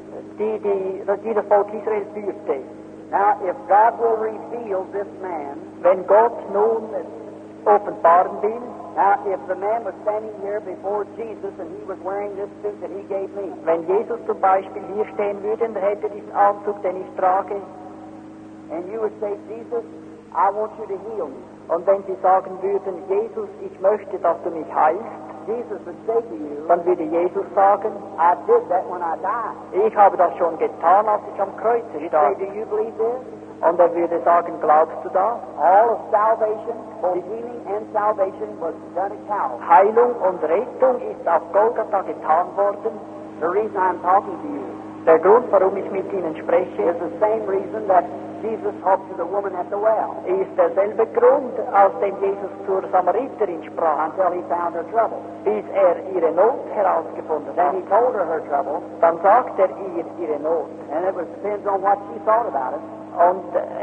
die das Volk Israel führte.
Now, if God will reveal this man,
Wenn Gott nun offenbaren will,
now if the man was standing here before Jesus and he was wearing this suit that he gave me,
wenn Jesus zum Beispiel hier stehen würde und er hätte diesen Anzug, den ich trage,
and you would say, Jesus, I want you to heal me.
und wenn Sie sagen würden, Jesus, ich möchte, dass du mich heilst,
Jesus would say to you,
dann würde Jesus sagen,
I did that when I died.
ich habe das schon getan, als ich am Kreuz
You say,
starb.
do you believe this?
Und er würde sagen, glaubst du das?
All of salvation, both healing and salvation, was done at Calvary.
Heilung und Rettung ist auf Golgatha getan worden.
The reason I'm talking to you
Der Grund, warum ich mit Ihnen spreche,
is the same reason that Jesus talked to the woman at the well
ist derselbe Grund, aus dem Jesus zur Samariterin sprach,
until he found her trouble.
bis er ihre Not herausgefunden
Then
hat.
he told her trouble,
Dann sagt er ihr ihre Not.
and it was depends on what she thought about it.
Und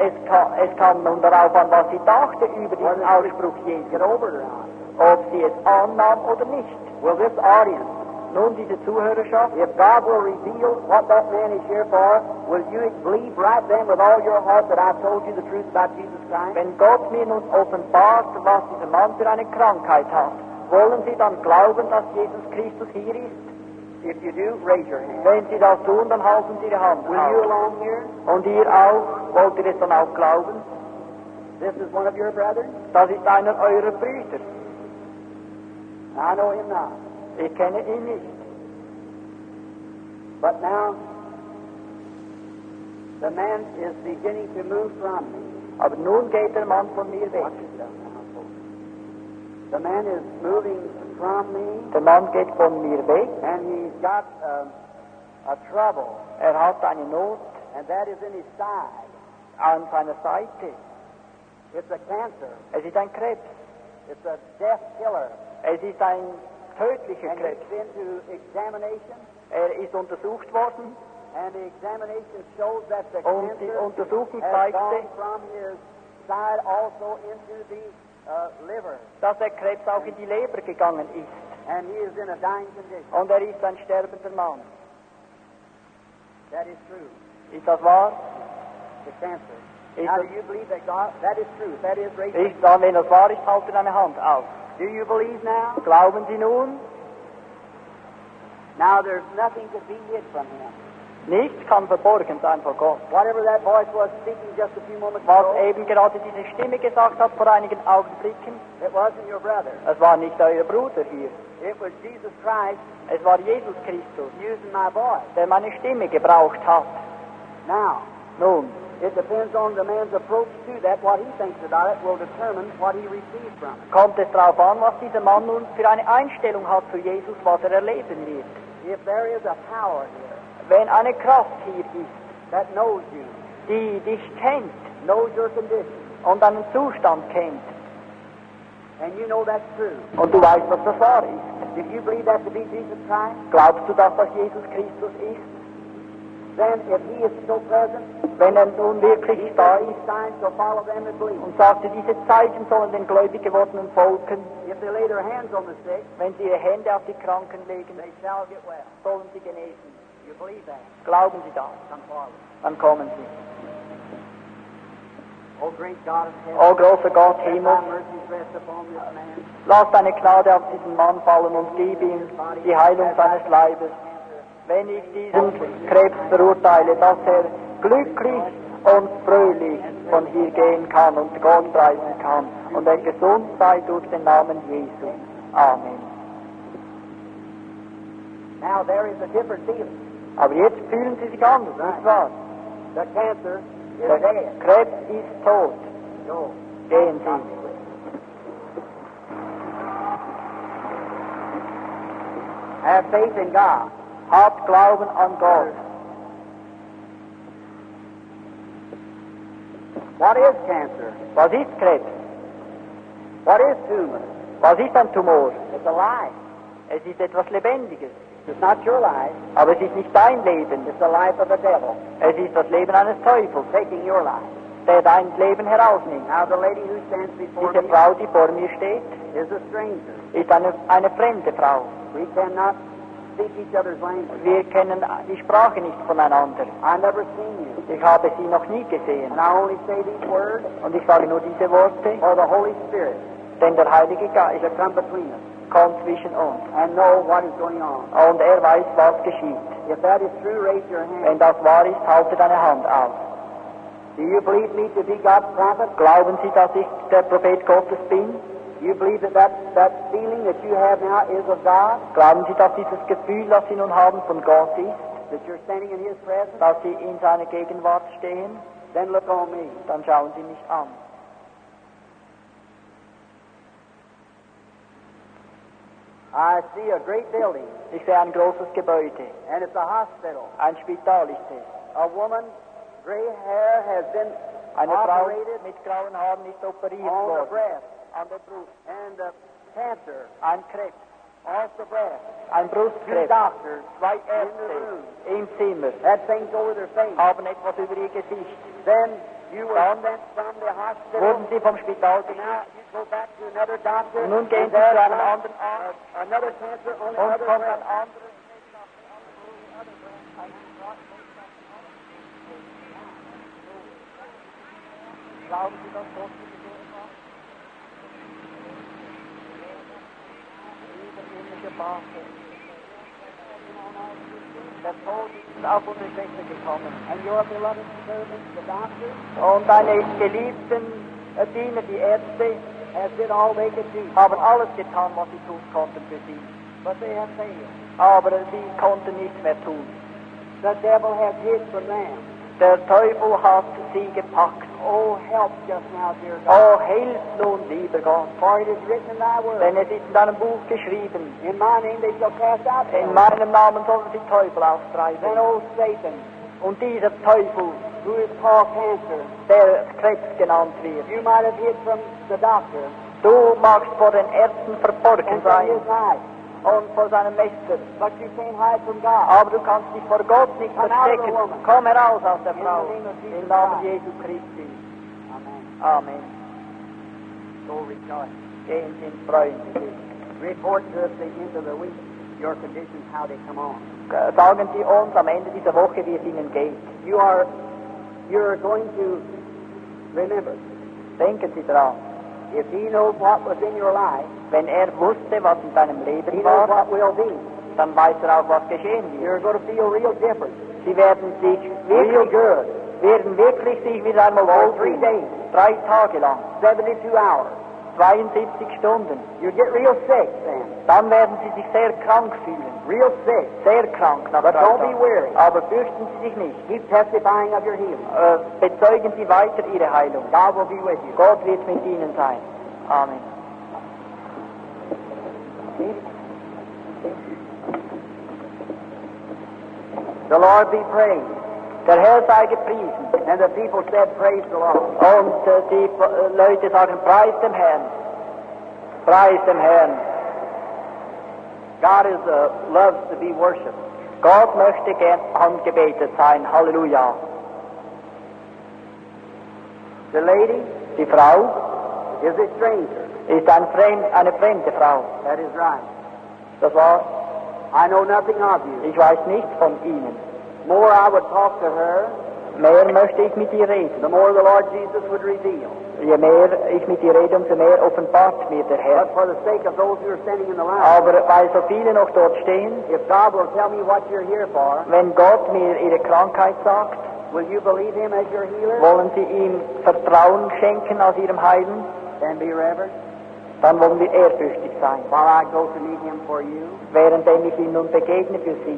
es kam nun darauf an, was sie dachte über diesen
Whether
Ausspruch
she
Jesu,
get over it or not.
ob sie es annahm oder nicht.
Will this audience,
Nun, diese Zuhörerschaft,
if God will reveal what that man is here for, will you believe right then with all your heart that I've told you the truth about Jesus Christ?
wenn Gott mir nun offenbart, was dieser Mann für eine Krankheit hat, wollen Sie dann glauben, dass Jesus Christus hier ist?
If you do, raise your hand.
Wenn Sie das tun, dann halten Sie Ihre Hand
Will you
auf.
along here?
Und ihr auch, wollt ihr es dann auch glauben?
This is one of your brothers?
Das ist einer eurer Brüder.
I know him not.
Ich kenne ihn nicht.
But now, the man is beginning to move from me.
Aber nun geht der Mann von mir weg.
Watch yourself now, folks. The man is moving from me,
Der Mann geht von mir weg.
and he's got a trouble,
Er hat eine Not
and that is in his side.
an seiner Seite.
It's a cancer.
Es ist ein Krebs.
It's a death killer.
Es ist ein tödlicher
And
Krebs.
he's been to examination,
Er ist untersucht worden
and the examination shows that the
und die
cancer
Untersuchung
has
zeigte,
gone from his side also into the liver,
dass der Krebs auch in die Leber gegangen ist.
and he is in a dying condition.
Und er ist ein sterbender Mann.
That is true.
Ist das wahr?
The cancer.
Is
Now,
it-
do you believe that God? That is true. That is raised.
Ist dann, wenn das wahr ist, halten eine Hand auf.
Do you believe now?
Glauben Sie nun?
Now there's nothing to be hid from him.
Nichts kann verborgen sein vor Gott.
Whatever that voice was speaking just a few moments
Was
ago,
eben gerade diese Stimme gesagt hat vor einigen Augenblicken,
it wasn't your brother.
es war nicht euer Bruder hier.
It was Jesus Christ
Es war Jesus Christus,
using my voice.
der meine Stimme gebraucht hat.
Now,
Nun,
it depends on the man's approach to that. What he thinks about it will determine what he receives from it.
kommt es darauf an, was dieser Mann nun für eine Einstellung hat zu Jesus, was er erleben wird.
If there is a power here
Wenn eine Kraft hier ist,
that knows you,
die dich kennt
knows your condition,
und deinen Zustand kennt,
and you know that's true,
und du weißt, dass das wahr ist,
if you believe that to be Jesus Christ,
glaubst du, dass das Jesus Christus ist?
then if he is so present,
Wenn er nun wirklich
he
da
said, these
ist
signs shall follow them that believe.
und sagte, diese Zeichen sollen den gläubig gewordenen folgen,
If they lay their hands on the sick,
wenn sie ihre Hände auf die Kranken legen,
they shall get well.
sollen sie genesen.
You believe that?
Glauben sie das?
Come forward.
Dann kommen sie.
Oh, great God of heaven,
O großer Gott
let
Himmel,
thy mercies rest upon this man.
lass deine Gnade auf diesen Mann fallen und gib ihm die Heilung seines Leibes. Wenn ich diesen Krebs verurteile, dass er glücklich und fröhlich von hier gehen kann und Gott preisen kann und er gesund sei durch den Namen Jesu. Amen.
Now there is a different feeling.
Aber jetzt fühlen sie sich anders, nicht wahr?
The cancer is
Der
dead.
Krebs ist tot.
Go.
Gehen Sie.
Have faith in God.
Habt Glauben an Gott.
What is cancer?
Was ist Krebs?
What is tumor?
Was ist ein Tumor?
It's a lie.
Es ist etwas Lebendiges.
It's not your life.
Aber es ist nicht dein Leben.
It's the life of the devil
Es ist das Leben eines Teufels,
taking your life.
der dein Leben herausnimmt.
Now the lady who stands before
Diese
me
Frau, die vor mir steht,
is a stranger.
ist eine fremde Frau.
We cannot speak each other's language.
Wir kennen die Sprache nicht voneinander.
I never seen you.
Ich habe sie noch nie gesehen.
And I only say these words
Und ich sage nur diese Worte,
for the Holy Spirit
denn der Heilige Geist
to come between us
kommt zwischen uns.
and know what is going on.
Und er weiß, was geschieht.
If that is true, raise your
Wenn
hand.
das wahr ist, halte deine Hand auf.
Do you believe me to be God's prophet?
Glauben Sie, dass ich der Prophet Gottes bin?
You believe that feeling that you have now is of God?
Glauben Sie, dass dieses Gefühl, das Sie nun haben, von Gott ist?
That you're standing in His presence?
Dass Sie in seiner Gegenwart stehen?
Then look on me.
Dann schauen Sie mich an.
I see a great building,
Ich sehe ein großes Gebäude.
and it's a hospital.
Ein Spital ist es.
A woman, gray hair, has been
Eine Frau
operated
mit grauen Haaren ist operiert
on the
worden.
breast,
An der Brust.
and cancer
Ein Krebs.
off the breast.
Ein
Two
Brustkrebs.
doctors
Zwei
in the
Ärzte
room
im Zimmer
had things over their face.
haben etwas über ihr Gesicht.
Then you were
Dann
sent from the hospital.
Wurden sie vom Spital
And
geschickt.
now you go back to another doctor.
Und nun gehen
and
sie
there
zu einem
comes
anderen Arzt.
another cancer on the
Und
other
kommt
breast.
ein anderes. Glauben Sie, dass Gott diese Dinge macht? Dieser himmlische Vater. Der Tod ist auf unsere Schwester gekommen.
And your beloved servant, the doctor,
Und deine geliebten Diener, die Ärzte,
has did all they could do.
haben alles getan, was sie tun konnten für sie.
But they have failed.
Aber sie konnten nichts mehr tun.
The devil has hid from them.
Der Teufel hat sie gepackt.
Oh, help just now, dear God.
Oh, hilf nun, lieber Gott.
For it is written in thy word,
Denn es ist in deinem Buch geschrieben,
in my name they shall cast out
in
devils.
meinem Namen sollen sie Teufel
Then
austreiben.
old Satan,
Und dieser Teufel,
who is called cancer,
der Krebs genannt wird,
you might have hid from the doctor
du magst vor den Ärzten verborgen
and from
sein
his knife,
und vor seinem Meister.
but you can't hide from God.
Aber du kannst dich vor Gott nicht
Come out of the
verstecken.
woman.
Komm heraus aus der
In the
Frau.
name of Jesus
Im Namen
Christ.
Jesu Christi.
Amen.
Amen.
So rejoice.
Gehen Sie in Freuen.
Report to us the end of the week your conditions, how they come on.
Sagen Sie uns am Ende dieser Woche, wie es Ihnen geht.
You're going to remember,
Denken Sie daran,
if he knows what was in your life,
wenn er wusste, was in deinem
he
Leben
knows
war,
what will be.
dann weiß auch, was geschehen wird.
You're going to feel real different.
Sie werden sich
Real
wirklich,
good.
werden wirklich sich wieder einmal
For 3
wohlfühlen.
days,
3 Tage lang,
72 hours.
72 Stunden.
You get real sick then.
Dann werden sie sich sehr krank fühlen.
Real sick.
Sehr krank nach
But
3
don't be
Tagen.
weary.
Aber fürchten Sie sich nicht.
Keep testifying of your healing.
Bezeugen Sie weiter Ihre Heilung.
God will be with you.
Gott wird mit Ihnen sein. Amen.
The Lord be praised.
Der Herr sei gepriesen.
And the people said, praise the Lord.
Und die Leute sagen, preis dem Herrn. Preis dem Herrn.
God loves to be worshipped.
Gott möchte gern angebetet sein. Halleluja.
The lady
Die Frau
is a stranger.
ist eine fremde Frau.
That is right.
Das war's.
I know nothing of you.
Ich weiß nichts von Ihnen.
More I would talk to her,
Mehr möchte ich mit ihr reden.
the more the Lord Jesus would reveal.
Je mehr ich mit ihr rede, umso mehr offenbart mir der Herr.
But for the sake of those who are standing in the line,
Aber weil so viele noch dort stehen,
if God will tell me what you're here for,
wenn Gott mir ihre Krankheit sagt,
will you believe Him as your healer?
wollen Sie ihm Vertrauen schenken aus Ihrem Heilen,
And be reverent
dann wollen wir ehrfürchtig sein,
while I go to meet Him for you.
währenddem ich ihm nun begegne für Sie.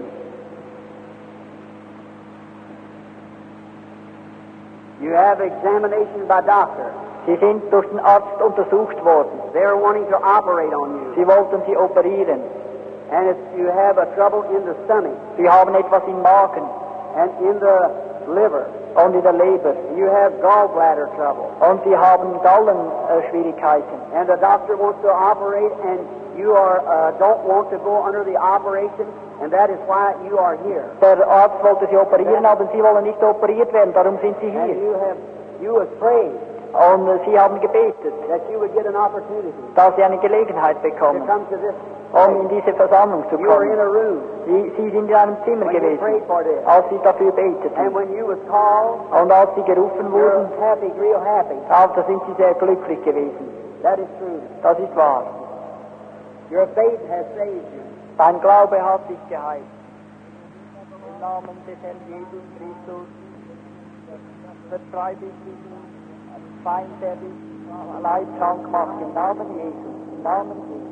You have examination by doctor.
Sie sind durch den Arzt untersucht worden.
They're wanting to operate on you.
Sie wollten Sie operieren.
And you have a trouble in the stomach
Sie haben etwas im Magen
and in the liver.
und in der Leber.
You have gallbladder trouble.
Und Sie haben Gallenschwierigkeiten.
And the doctor wants to operate and you don't want to go under the operation, and that is why you are here.
Der Arzt wollte Sie operieren, aber Sie wollen nicht operiert werden, darum sind Sie
And
hier.
you have prayed
Und Sie haben gebetet,
that you would get an opportunity
dass Sie eine Gelegenheit
to
bekommen,
come to this.
um in diese Versammlung zu
You were in
kommen.
a room
Sie sind in einem Zimmer
when you
gewesen,
prayed for this.
als Sie dafür
And
beteten.
when you was called,
Und als Sie gerufen
you're
wurden,
happy, real happy.
da sind Sie sehr glücklich gewesen.
That is true.
Das ist wahr.
Your faith has saved you.
Dein Glaube hat dich geheilt. Im Namen des Herrn Jesus Christus vertreibe ich diesen Feind, der dich Leid krank macht. Im Namen Jesus. Im Namen Jesus.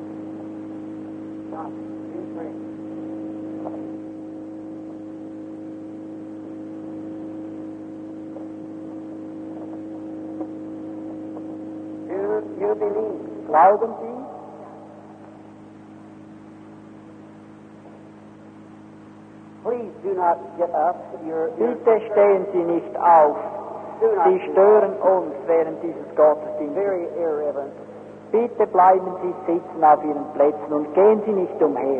You believe.
Glauben Sie?
Please do not get up.
Bitte stehen Sie nicht auf.
Do not
Sie
do
stören uns während dieses
that.
Gottesdienstes.
Very irreverent.
Bitte bleiben Sie sitzen auf Ihren Plätzen und gehen Sie nicht umher.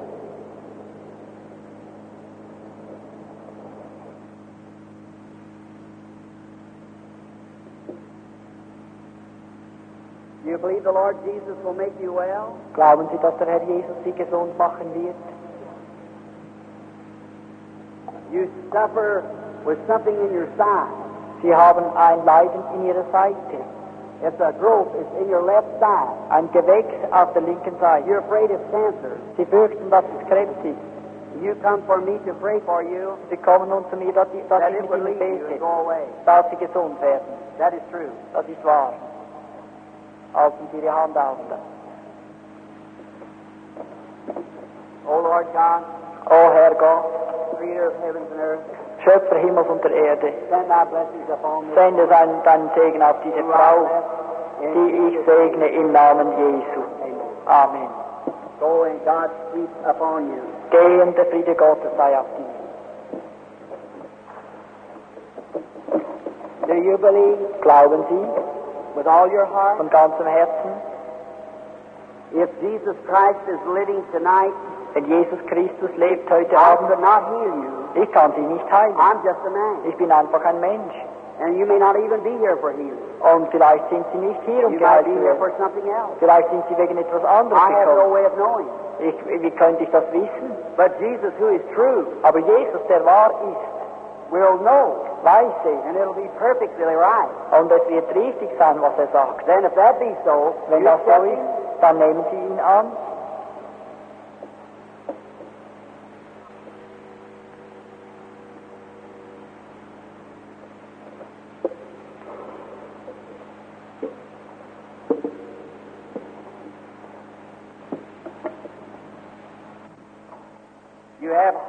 Do you believe the Lord Jesus will make you well?
Glauben Sie, dass der Herr Jesus Sie gesund machen wird?
You suffer with something in your side.
Sie haben ein Leiden in Ihrer Seite,
It's a growth. It's in your left side.
ein Gewächs auf der linken Seite.
You're afraid it's cancer.
Sie fürchten, dass es Krebs ist.
You come for me to pray for you,
Sie kommen nun zu mir, dass ich
that
mit
it would
Ihnen
leave you and
bete,
go away.
dass Sie gesund werden.
That is true.
Das ist wahr. Halten Sie Ihre Hand auf.
O Lord God,
O Herr Gott,
Creator of heavens and earth,
Schöpfer Himmels und der Erde,
send thy blessings upon me.
sende deinen Segen auf diese Frau, die ich segne im Namen Jesu. Amen.
Go and God's peace upon you.
Geh und der Friede Gottes sei auf dich.
Do you believe
Glauben Sie
with all your heart?
von ganzem Herzen,
If Jesus Christ is living tonight,
wenn Jesus Christus lebt heute
I
Abend,
could not heal you.
ich kann Sie nicht heilen.
I'm just a man.
Ich bin einfach ein Mensch.
And you may not even be here for healing.
Und vielleicht sind Sie nicht hier, um
You
geheilt
might be
zu
here
werden.
for something else.
Vielleicht sind Sie wegen etwas anderes
I have no
gekommen.
way of knowing.
Wie könnte ich das wissen?
But Jesus, who is true,
Aber Jesus, der wahr ist,
will know.
weiß es.
And it'll be perfectly right.
Und es wird richtig sein, was er sagt.
Then if that be so,
Wenn
you
das so
accept
ist,
him.
dann nehmen Sie ihn an.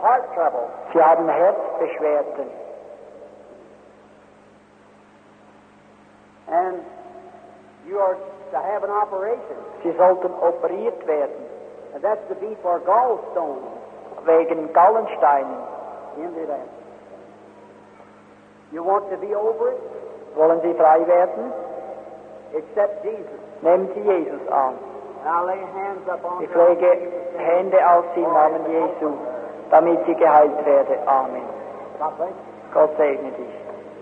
heart trouble.
Sie haben Herzbeschwerden.
And you are to have an operation.
Sie sollten operiert werden,
And that's to be for gallstones.
wegen Gallensteinen.
Into that. You want to be over it?
Wollen Sie frei werden?
Accept Jesus.
Nehmen Sie Jesus an.
And I'll lay hands up on
Ich
you.
lege Hände auf Sie im Namen Jesu, damit Sie geheilt werden. Amen.
God bless you.
Gott segne dich.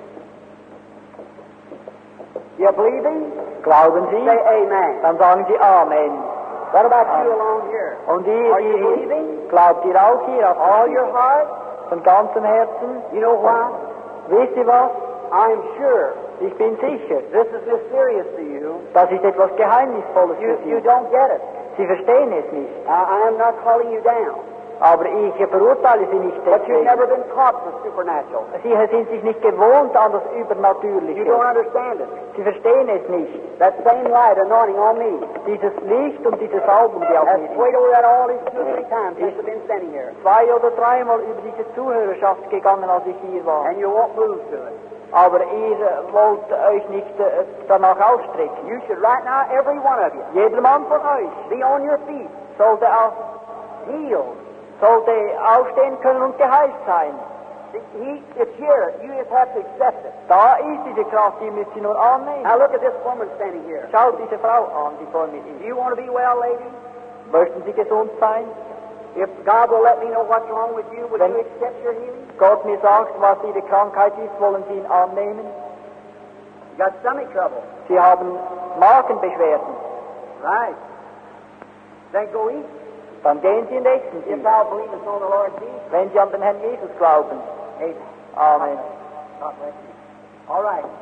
You believing?
Glauben Sie?
Say amen.
Dann sagen Sie Amen.
What about you
Amen.
along here?
Und
Are you
ihr,
believing?
glaubt ihr auch hier auf
All your heart?
von ganzem Herzen?
You know why?
Wisst ihr was?
I'm sure
Ich bin sicher,
this is mysterious to you.
das ist etwas Geheimnisvolles für
You
Sie.
don't get it.
Sie verstehen es nicht.
I am not calling you down.
Aber ich verurteile Sie nicht
But you've
deswegen.
never been taught the supernatural.
Sie sind sich nicht gewohnt an das
You
Übernatürliche.
don't understand it.
Sie verstehen es nicht.
That same light anointing on me
Dieses Licht und diese Salbung, die auf
has
mir
swayed
ist.
over that all these 2 or 3 times since I've been standing here.
2 oder 3 Mal über diese Zuhörerschaft gegangen, als ich hier war.
And you won't move to it.
Aber ihr wollt euch nicht danach ausstrecken.
You should right now, every one of you,
Jeder Mann von euch
be on your feet,
sollte
healed.
aufstehen können und geheilt sein.
It's here. You just have to accept it.
Da ist diese Kraft, die müsst ihr nur annehmen.
Now look at this woman standing here.
Schaut diese Frau an, die vor mir
Do
ist.
you want to be well, lady?
Möchten Sie gesund sein?
If God will let me know what's wrong with you, will
Wenn-
you accept your healing?
Gott mir sagt, was Ihre Krankheit ist, wollen Sie ihn annehmen?
You got stomach trouble.
Sie haben Magenbeschwerden.
Right. Then go eat.
Dann gehen Sie und essen
If
Sie,
thou believest on the Lord Jesus.
wenn Sie an den Herrn Jesus glauben.
Amen.
Amen.
God bless you. All right.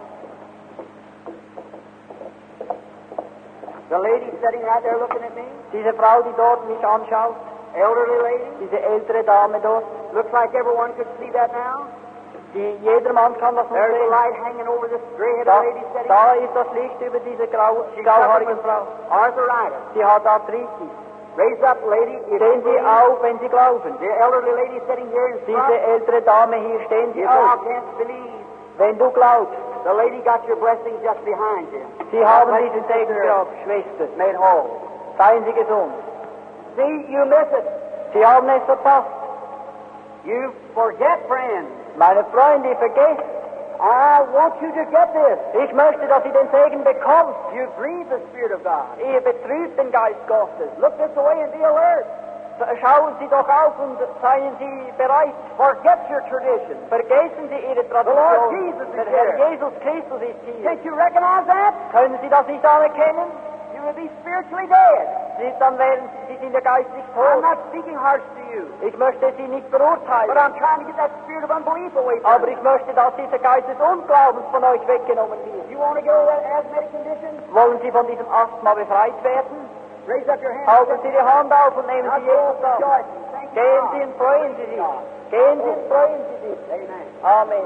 The lady sitting right there looking at me,
Diese Frau, die dort mich anschaut,
elderly lady,
diese ältere Dame dort,
looks like everyone could see that now.
jedermann kann das noch
There's a
sehen.
light hanging over this gray-headed
Da,
lady sitting.
da ist das Licht über diese grauhaarige Frau.
Arthritis.
Sie hat Arthritis.
Raise up, lady. If
Stehen
you
Sie
believe.
auf, wenn Sie glauben.
The elderly lady sitting here in
Diese
front.
ältere Dame hier, stehen Sie
If thou
auf.
canst believe,
Wenn du glaubst,
the lady got your blessing just behind you.
Sie haben diesen Segen gehabt, Schwester.
Made whole.
Seien Sie gesund.
See, you miss it.
Sie haben es verpasst.
You forget, friend.
Meine Freunde, vergesst.
I want you to get this.
Ich möchte, dass ihr den Segen bekommt.
You grieve the Spirit of God.
Ihr betrübt den Geist Gottes.
Look this way and be alert.
Schauen Sie doch auf und seien Sie bereit.
Forget your tradition.
Vergessen Sie Ihre
Lord
Tradition.
Jesus is
Der Herr
here.
Jesus Christus ist hier.
Can't you recognize that?
Können Sie das nicht anerkennen?
You will be spiritually dead.
Dann wären Sie sind ja geistlich
I'm
tot.
not speaking harsh to you,
Ich möchte Sie nicht
but
verurteilen,
I'm trying to get that spirit of unbelief away from
aber
you.
ich möchte, dass dieser Geist des Unglaubens von euch weggenommen wird.
You want to get over that asthmatic condition?
Wollen Sie von diesem Asthma befreit werden?
Raise up your hand.
Halten Sie die Hand auf und nehmen
Now
Sie
go
Jesus an.
rejoicing. Thank you,
Gehen
God.
Sie und freuen Sie sich. Gehen Sie und freuen Sie sich.
Amen.
Amen.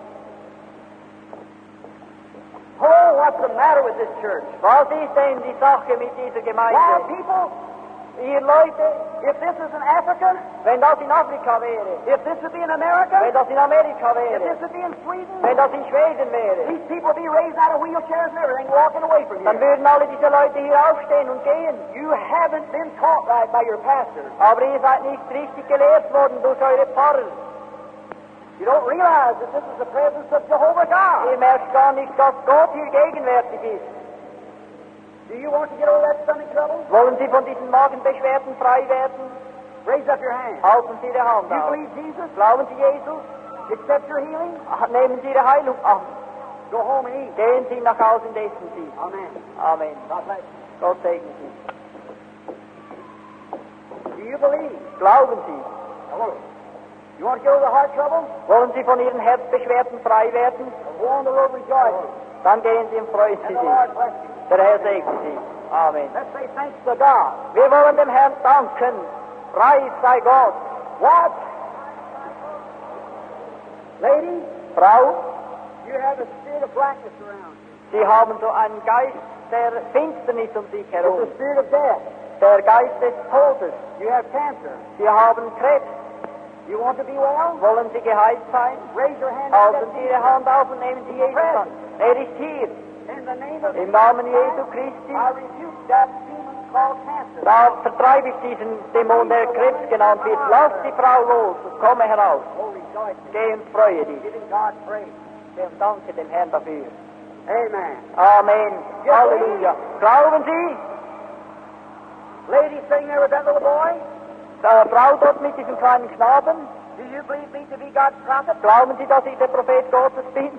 Oh, what's the matter with this church?
Was ist denn die Sache mit dieser
Why,
Gemeinde?
people,
Ihr Leute,
if this is in Africa,
wenn das in Afrika wäre,
if this would be in America,
wenn das in Amerika
if
wäre,
this would be in Sweden,
wenn das in Schweden wäre,
these people would be raised out of wheelchairs and everything, walking away from
dann
here.
würden alle diese Leute hier aufstehen und gehen.
You haven't been taught right by your pastor.
Aber ihr seid nicht richtig gelehrt worden durch eure Pfarrer.
You don't realize that this is the presence of Jehovah God.
Ihr merkt gar nicht, dass Gott hier gegenwärtig ist.
Do you want to get over that stomach trouble?
Wollen Sie von diesen Magenbeschwerden frei werden?
Raise up your hand.
Halten Sie Ihre Hand
You
auf.
believe Jesus?
Glauben Sie Jesus?
Accept your healing?
Nehmen Sie Ihre Heilung an.
Go home and eat.
Gehen Sie nach Hause und essen Sie.
Amen.
Amen.
God bless you.
Gott segne Sie.
Do you believe?
Glauben Sie?
Hello. You want to get over the heart trouble?
Wollen Sie von Ihren Herzbeschwerden frei werden?
Go on the road rejoicing.
Dann gehen Sie und freuen Sie
And the Lord
sich.
bless you.
Der Herr segne Sie. Amen.
Let's say thanks to God.
Wir wollen dem Herrn danken. Preis sei Gott.
What? Lady,
Frau,
you have a spirit of blackness around you.
Sie haben so einen Geist der Finsternis um sich
It's
herum.
the spirit of death.
Der Geist des Todes.
You have cancer.
Sie haben Krebs.
You want to be well?
Wollen Sie geheilt sein?
Raise your hand.
Halten Sie Ihre Hand auf und nehmen Sie Jesus an. Er ist hier.
In the name of
Im Namen Jesu Christi.
I rebuke that demon called cancer.
Da vertreibe ich diesen Dämon, der Krebs genannt wird. Lass die Frau los und komme heraus.
Oh, rejoice.
Geh und freue dich.
Giving God praise.
Und danke dem Herrn dafür.
Amen.
Amen. Halleluja. Glauben Sie?
Lady sitting there with that little boy,
Frau dort mit diesem kleinen Knaben.
do you believe me to be God's prophet?
Glauben Sie, dass ich der Prophet Gottes bin?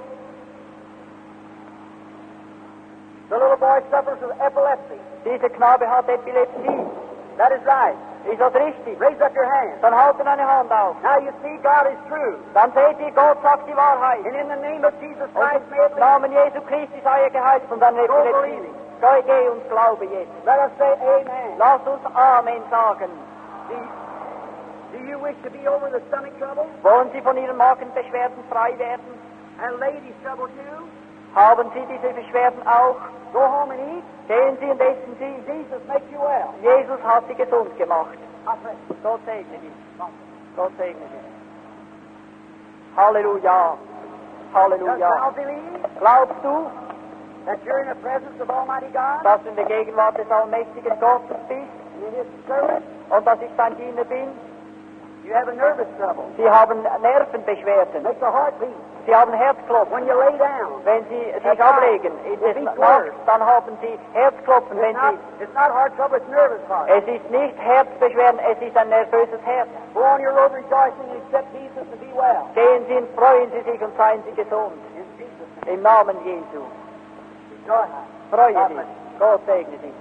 The little boy suffers with epilepsy.
Dieser Knabe hat Epilepsie.
That is right.
Ist das richtig?
Raise up your hand.
Dann halten eine Hand auf.
Now you see God is true.
Dann seht ihr, Gott sagt die Wahrheit.
And in the name of Jesus
Und
Christ, may it
im Namen Jesu Christi sei er geheilt von deiner
Go
Epilepsie.
believing.
Geh und glaube jetzt.
Let us say amen.
Lass uns Amen sagen.
Do you wish to be over the stomach trouble?
Wollen Sie von Ihren Magenbeschwerden frei werden?
And ladies trouble too?
Haben Sie diese Beschwerden auch?
Go home and eat.
Gehen Sie und essen Sie.
Jesus makes you well.
Jesus hat Sie gesund gemacht.
I pray.
Gott segne dich. Gott segne dich. Halleluja.
Does
Halleluja.
thou believe
Glaubst du,
that you're in the presence of Almighty God
dass du in der Gegenwart des allmächtigen Gottes bist
and in His servant?
und dass ich sein Diener bin?
You have a nervous trouble.
Sie haben Nervenbeschwerden.
Makes the heart beat.
Sie haben Herzklopfen.
When you lay down,
Wenn Sie sich ablegen in des Nachts, dann haben Sie Herzklopfen. Wenn Sie,
it's not heart trouble, it's nervous heart.
es ist nicht Herzbeschwerden, es ist ein nervöses Herz.
Go on your road rejoicing and accept Jesus and be well.
Gehen Sie und freuen Sie sich und seien Sie gesund.
In Jesus' name.
Im Namen Jesu.
Rejoice.
Freue dich. Gott segne dich.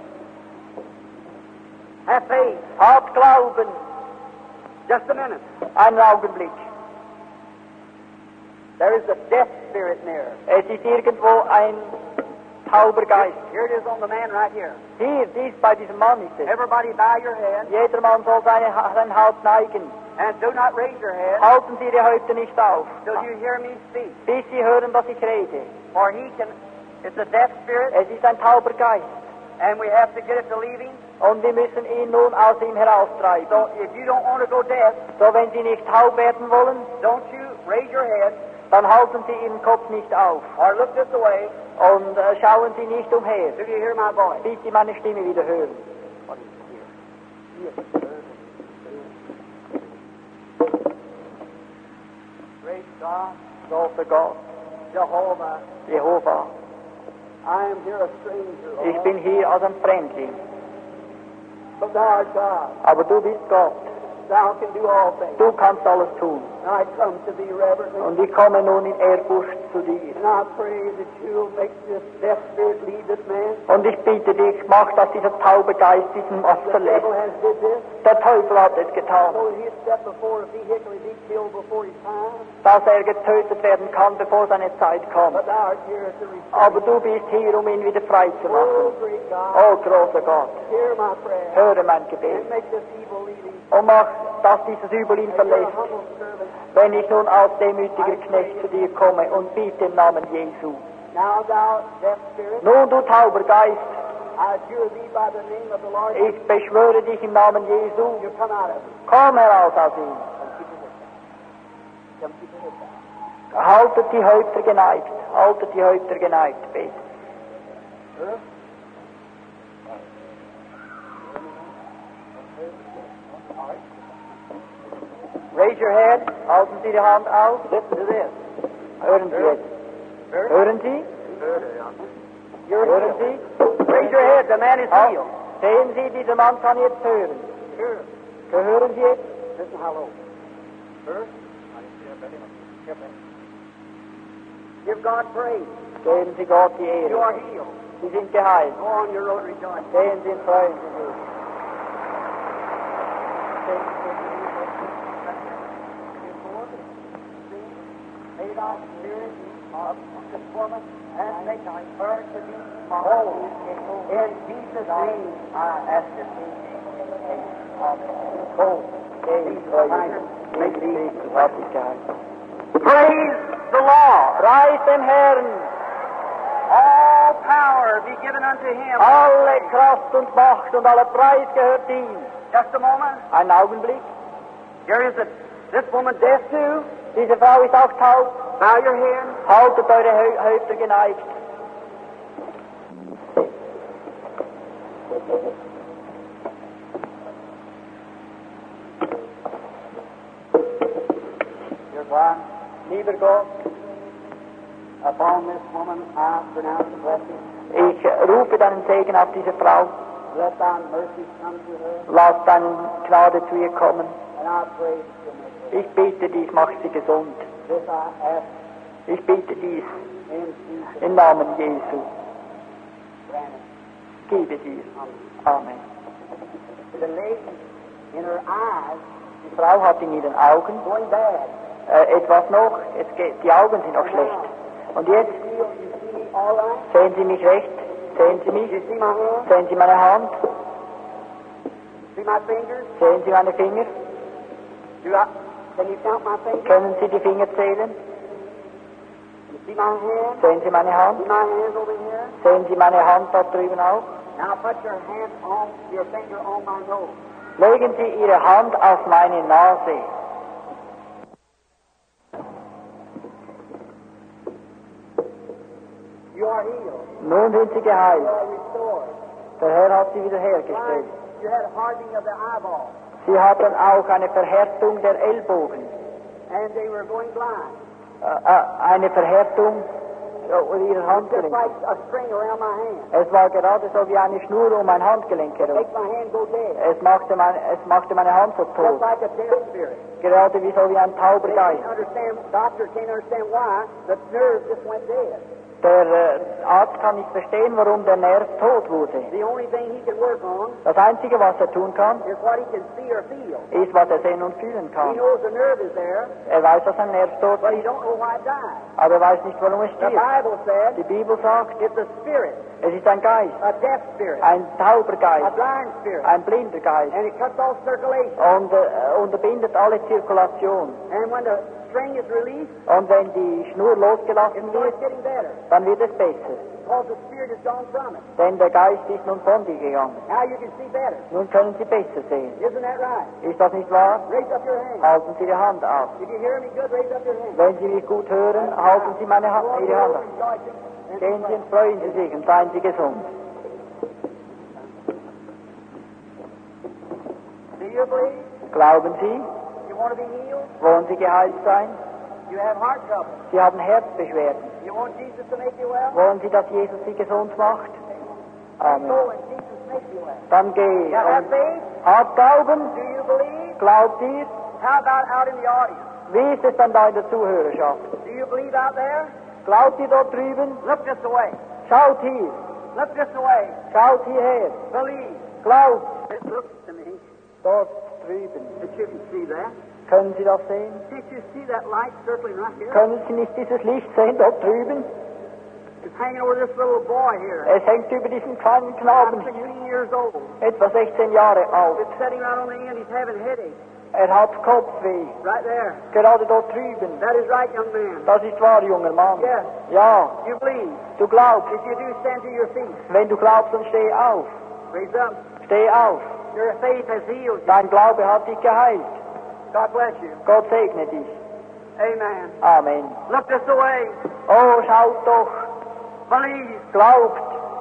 Have faith.
Habt Glauben.
Just a minute.
Einen Augenblick.
There is a deaf spirit near.
Es ist irgendwo ein tauber Geist.
Here it is on the man right here.
Hier, bei diesem Mann ist es.
Everybody bow your head
Jeder Mann soll sein Haupt neigen.
and do not raise your head
Halten Sie Ihre Häupter nicht auf,
till you hear me speak.
bis Sie hören, dass ich rede.
For he can, it's a deaf spirit
Es ist ein tauber Geist.
and we have to get it to leave him.
Und wir müssen ihn nun aus ihm heraustreiben.
So if you don't want to go deaf,
So, wenn Sie nicht taub werden wollen,
don't you raise your head
dann halten Sie Ihren Kopf nicht auf.
or look this way
Und schauen Sie nicht umher,
till you hear my voice.
bis Sie meine Stimme wieder hören.
Praise God.
Großer Gott,
Jehovah,
Jehova,
I am here a stranger, Lord.
ich bin hier als ein Fremdling.
But thou art God.
Aber du bist Gott.
Thou can do all things.
Du kannst alles tun.
And I come to thee reverently.
Und ich komme nun in Ehrfurcht zu dir.
And I pray that you'll make this deaf spirit leave this man.
Und ich bitte dich, mach, dass dieser taube Geist diesen Mann
The
verlässt.
devil has did this.
Der Teufel hat es getan,
So that he'd step before a vehicle and be killed before his time.
dass er getötet werden kann, bevor seine Zeit kommt.
But thou art here to restore.
Aber du bist hier, um ihn wieder frei zu
Oh,
machen.
great God.
Oh, großer Gott,
Hear my prayer.
höre mein Gebet.
And make this evil leave him.
Und mach, dass dieses Übel ihn
And you're a
verlässt.
humble servant.
Wenn ich nun als demütiger Knecht zu dir komme und biete im Namen Jesu.
Now thou deaf spirit,
Nun, du tauber Geist,
I adjure thee by the name of the Lord.
ich beschwöre dich im Namen Jesu,
You come out of it.
komm heraus aus ihm.
Come keep your head down.
Haltet die Häupter geneigt, haltet die Häupter geneigt, betet.
Huh?
Raise your head, halten Sie die Hand auf.
Listen to this.
Hören Sie jetzt. Hören Sie?
You're
Hören
healed.
Sie?
Raise your head. The man is
Ah,
healed.
sehen Sie, dieser Mann kann jetzt hören.
Sure.
Gehören Sie jetzt?
Listen how low. Sir? Give God praise.
Geben Sie Gott die
You
Ehre.
are healed.
Sie sind geheilt.
Go on your road rejoicing.
Gehen Sie und freuen Sie sich.
May thy spirit of this woman and make her to be whole. In Jesus' name I ask it.
Oh, gehen Sie, freuen Sie sich. Sie hat sich geheilt.
Praise the Lord.
Preis dem Herrn.
All power be given unto him.
Alle Kraft und Macht und aller Preis gehört ihm.
Just a moment.
Einen Augenblick.
There is a This woman deaf too?
Diese Frau ist auch taub.
Bow your head.
Haltet eure Häupter geneigt.
Dear God,
Lieber Gott,
upon this woman I pronounce a blessing.
ich rufe deinen Segen auf diese Frau.
Let thy mercy come to her,
Lass deine Gnade zu ihr kommen.
and I pray that you'll make her.
Ich bitte dies, mach sie gesund.
This I ask
Ich bitte dies
in Jesus'
im Namen Jesu.
grant it.
Gebe dir. Amen.
The lady in her eyes
Die Frau hat in ihren Augen
going bad.
etwas noch, die Augen sind noch schlecht. Und jetzt
You see me all right?
sehen Sie mich recht, sehen Sie mich,
You see my hand?
sehen Sie meine Hand,
See my fingers?
sehen Sie meine Finger,
Can you count my fingers?
können Sie die Finger zählen,
You see my hand?
sehen Sie meine Hand,
See my hands over here?
sehen Sie meine Hand da drüben auch.
Now put your hand on your finger on my nose.
Legen Sie Ihre Hand auf meine Nase.
You are healed.
Nun sind Sie
You
geheilt.
are restored.
Der Herr hat Sie wiederhergestellt.
You had hardening of the eyeball,
Sie hatten auch eine Verhärtung der Ellbogen,
and they were going blind.
eine Verhärtung Ihrer
Just
Handgelenk.
like a string around my hand.
Es war gerade so wie eine Schnur um mein Handgelenk herum.
Makes my hand go dead.
Es machte meine Hand so
Just
tot,
like a dead spirit.
gerade wie so wie ein tauber
They
Geist.
can't understand, doctor can't understand why the nerve just went dead.
Der Arzt kann nicht verstehen, warum der Nerv tot wurde.
The only thing he can work on
Das Einzige, was er tun kann,
is what he can see or feel.
ist, was er sehen und fühlen
He
kann.
knows the nerve is there,
Er weiß, dass ein Nerv tot
but he
ist,
don't know why it died.
aber er weiß nicht, warum es
The
stirbt.
Bible said
Die Bibel sagt,
it's a spirit,
es ist ein Geist,
a deaf spirit,
ein tauber
a
Geist,
blind spirit,
ein blinder Geist
and it cuts off circulation.
und unterbindet alle Zirkulation.
And when the string is released,
Und wenn die Schnur
it
losgelassen wird,
starts getting better
dann wird es besser.
because the spirit is gone from it.
Denn der Geist ist nun von dir gegangen.
Now you can see better.
Nun können Sie besser sehen.
Isn't that right?
Ist das nicht wahr?
Raise up your hand.
Halten Sie die Hand auf.
If you hear me good, raise up your hand.
Wenn Sie mich gut hören, halten Sie Ihre Hand auf. Gehen Sie und freuen Sie sich und seien Sie gesund.
Do you believe?
Glauben Sie?
You want to be healed?
Wollen Sie geheilt sein?
You have heart trouble.
Sie haben Herzbeschwerden.
You want Jesus to make you well?
Wollen Sie, dass Jesus Sie gesund macht? Amen.
Go and Jesus make you well.
Dann geh
You have
und
faith?
hab Glauben.
Do you believe?
Glaubt ihr?
How about out in the audience?
Wie ist es dann da in der Zuhörerschaft?
Do you believe out there?
Glaubt ihr dort drüben?
Look this away.
Schaut hier.
Look this away.
Schaut hierher.
Believe.
Glaubt.
It looks to me
Dort drüben.
that you can see that.
Können Sie das sehen?
Can't you see that light circling right here?
Können Sie nicht dieses Licht sehen dort drüben?
It's hanging over this little boy here.
Es hängt über diesen kleinen
About
Knaben,
16 years old.
etwa 16 Jahre alt.
It's sitting right on the end. He's having headache.
Er hat Kopfweh,
Right there.
gerade dort drüben.
That is right, young man.
Das ist wahr, junger Mann.
Yes.
Ja,
You believe.
du glaubst.
If you do, stand to your feet.
Wenn du glaubst, dann steh auf.
Raise up.
Steh auf.
Your faith has healed you.
Dein Glaube hat dich geheilt.
God bless you.
Gott segne dich.
Amen.
Amen.
Look this away.
Oh, schaut doch.
Believe.
Glaubt.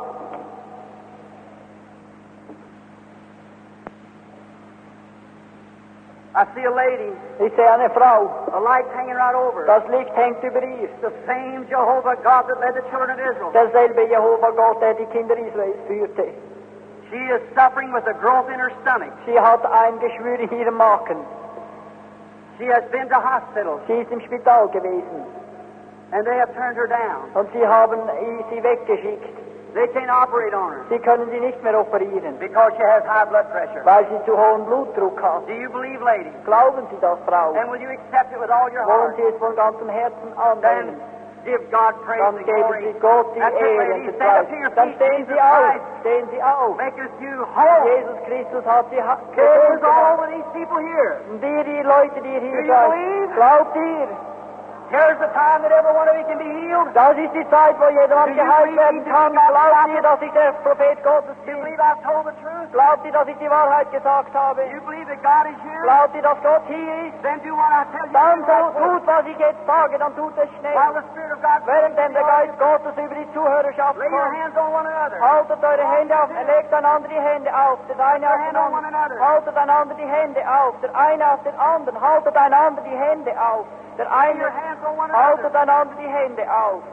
I see a lady.
Ich sehe eine Frau.
A light hanging right over her.
Das Licht hängt über ihr.
The same Jehovah God that led the children of Israel.
Derselbe Jehova Gott, der die Kinder Israels führte.
She is suffering with a growth in her stomach.
Sie hat ein Geschwür in ihrem Magen.
She has been to hospitals,
Sie ist im Spital gewesen.
and they have turned her down.
Und sie haben sie weggeschickt.
They can't operate on her
Sie können sie nicht mehr operieren,
because she has high blood pressure.
weil sie zu hohen Blutdruck hat.
Do you believe, lady?
Glauben Sie das, Frau?
Then will you accept it with all your
Wollen
heart?
Sie es von ganzem Herzen
Then
annehmen?
give God praise
Dann
and
geben
glory.
Sie Gott die
That's it,
Ehre
lady.
und den
Stand up to
Preis.
your
Dann
feet.
stehen
Jesus
Sie auf.
Christ
Stehen Sie auf.
maketh you whole.
Jesus Christus hat Sie
It
gesund
is all
gemacht.
over these people here.
Und ihr Leute, die hier
Do you
seid,
believe?
glaubt ihr?
Here's the time that every one of you can be healed.
Das ist die Zeit, wo jedermann geheilt werden kann. Glaubt ihr, dass ich der Prophet Gottes
You
bin?
believe I've told the truth?
Glaubt ihr, dass ich die Wahrheit gesagt habe?
You believe that God is here?
Glaubt ihr, dass Gott hier ist?
Then do what I tell you.
Dann
to do right
tut, was ich jetzt sage, dann tut es
While
schnell.
the Spirit of God
Während der Geist Gottes über die Zuhörerschaft
lay your
kommt.
hands on one another.
Haltet eure Hände auf, legt einander die Hände auf, der eine auf den anderen. Haltet einander die Hände auf, der eine auf den anderen. Haltet einander die Hände auf, der
Lay
eine.
your hands on one
Haltet
another.
einander die Hände auf.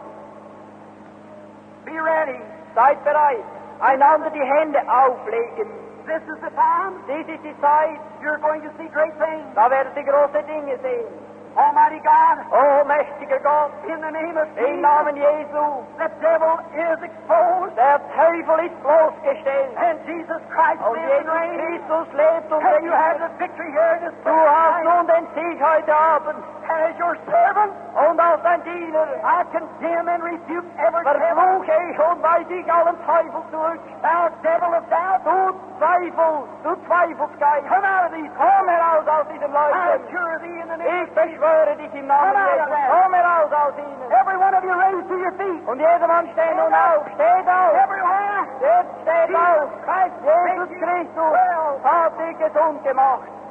Be ready.
Seid bereit. Einander die Hände auflegen.
This is the time.
Dies ist die Zeit.
You're going to see great things.
Da werdet ihr große Dinge sehen.
Almighty God,
O mächtiger Gott,
in the name of
im
Jesus,
Namen Jesu,
the devil is exposed.
der Teufel ist bloßgestellt.
And Jesus Christ
Und
lives and
Jesus
reigns.
Christus lebt und
And you have
regiert.
the victory here this
Du hast nun den Sieg heute Abend.
As your servant,
Und als dein Diener
I condemn and rebuke every devil.
verfluche ich und weise ich allen Teufel zurück.
Thou devil of doubt,
Du Zweifelsgeist,
come out of these.
komm heraus aus diesem
I
Leuten.
adjure thee in the name
Ich beschwöre dich im Namen Jesu, komm heraus aus ihnen.
Every one of you raised to your feet.
Und jedermann steht nun auf, steht auf.
Everywhere.
Jetzt steht auf. Jesus Christus hat dich gesund gemacht.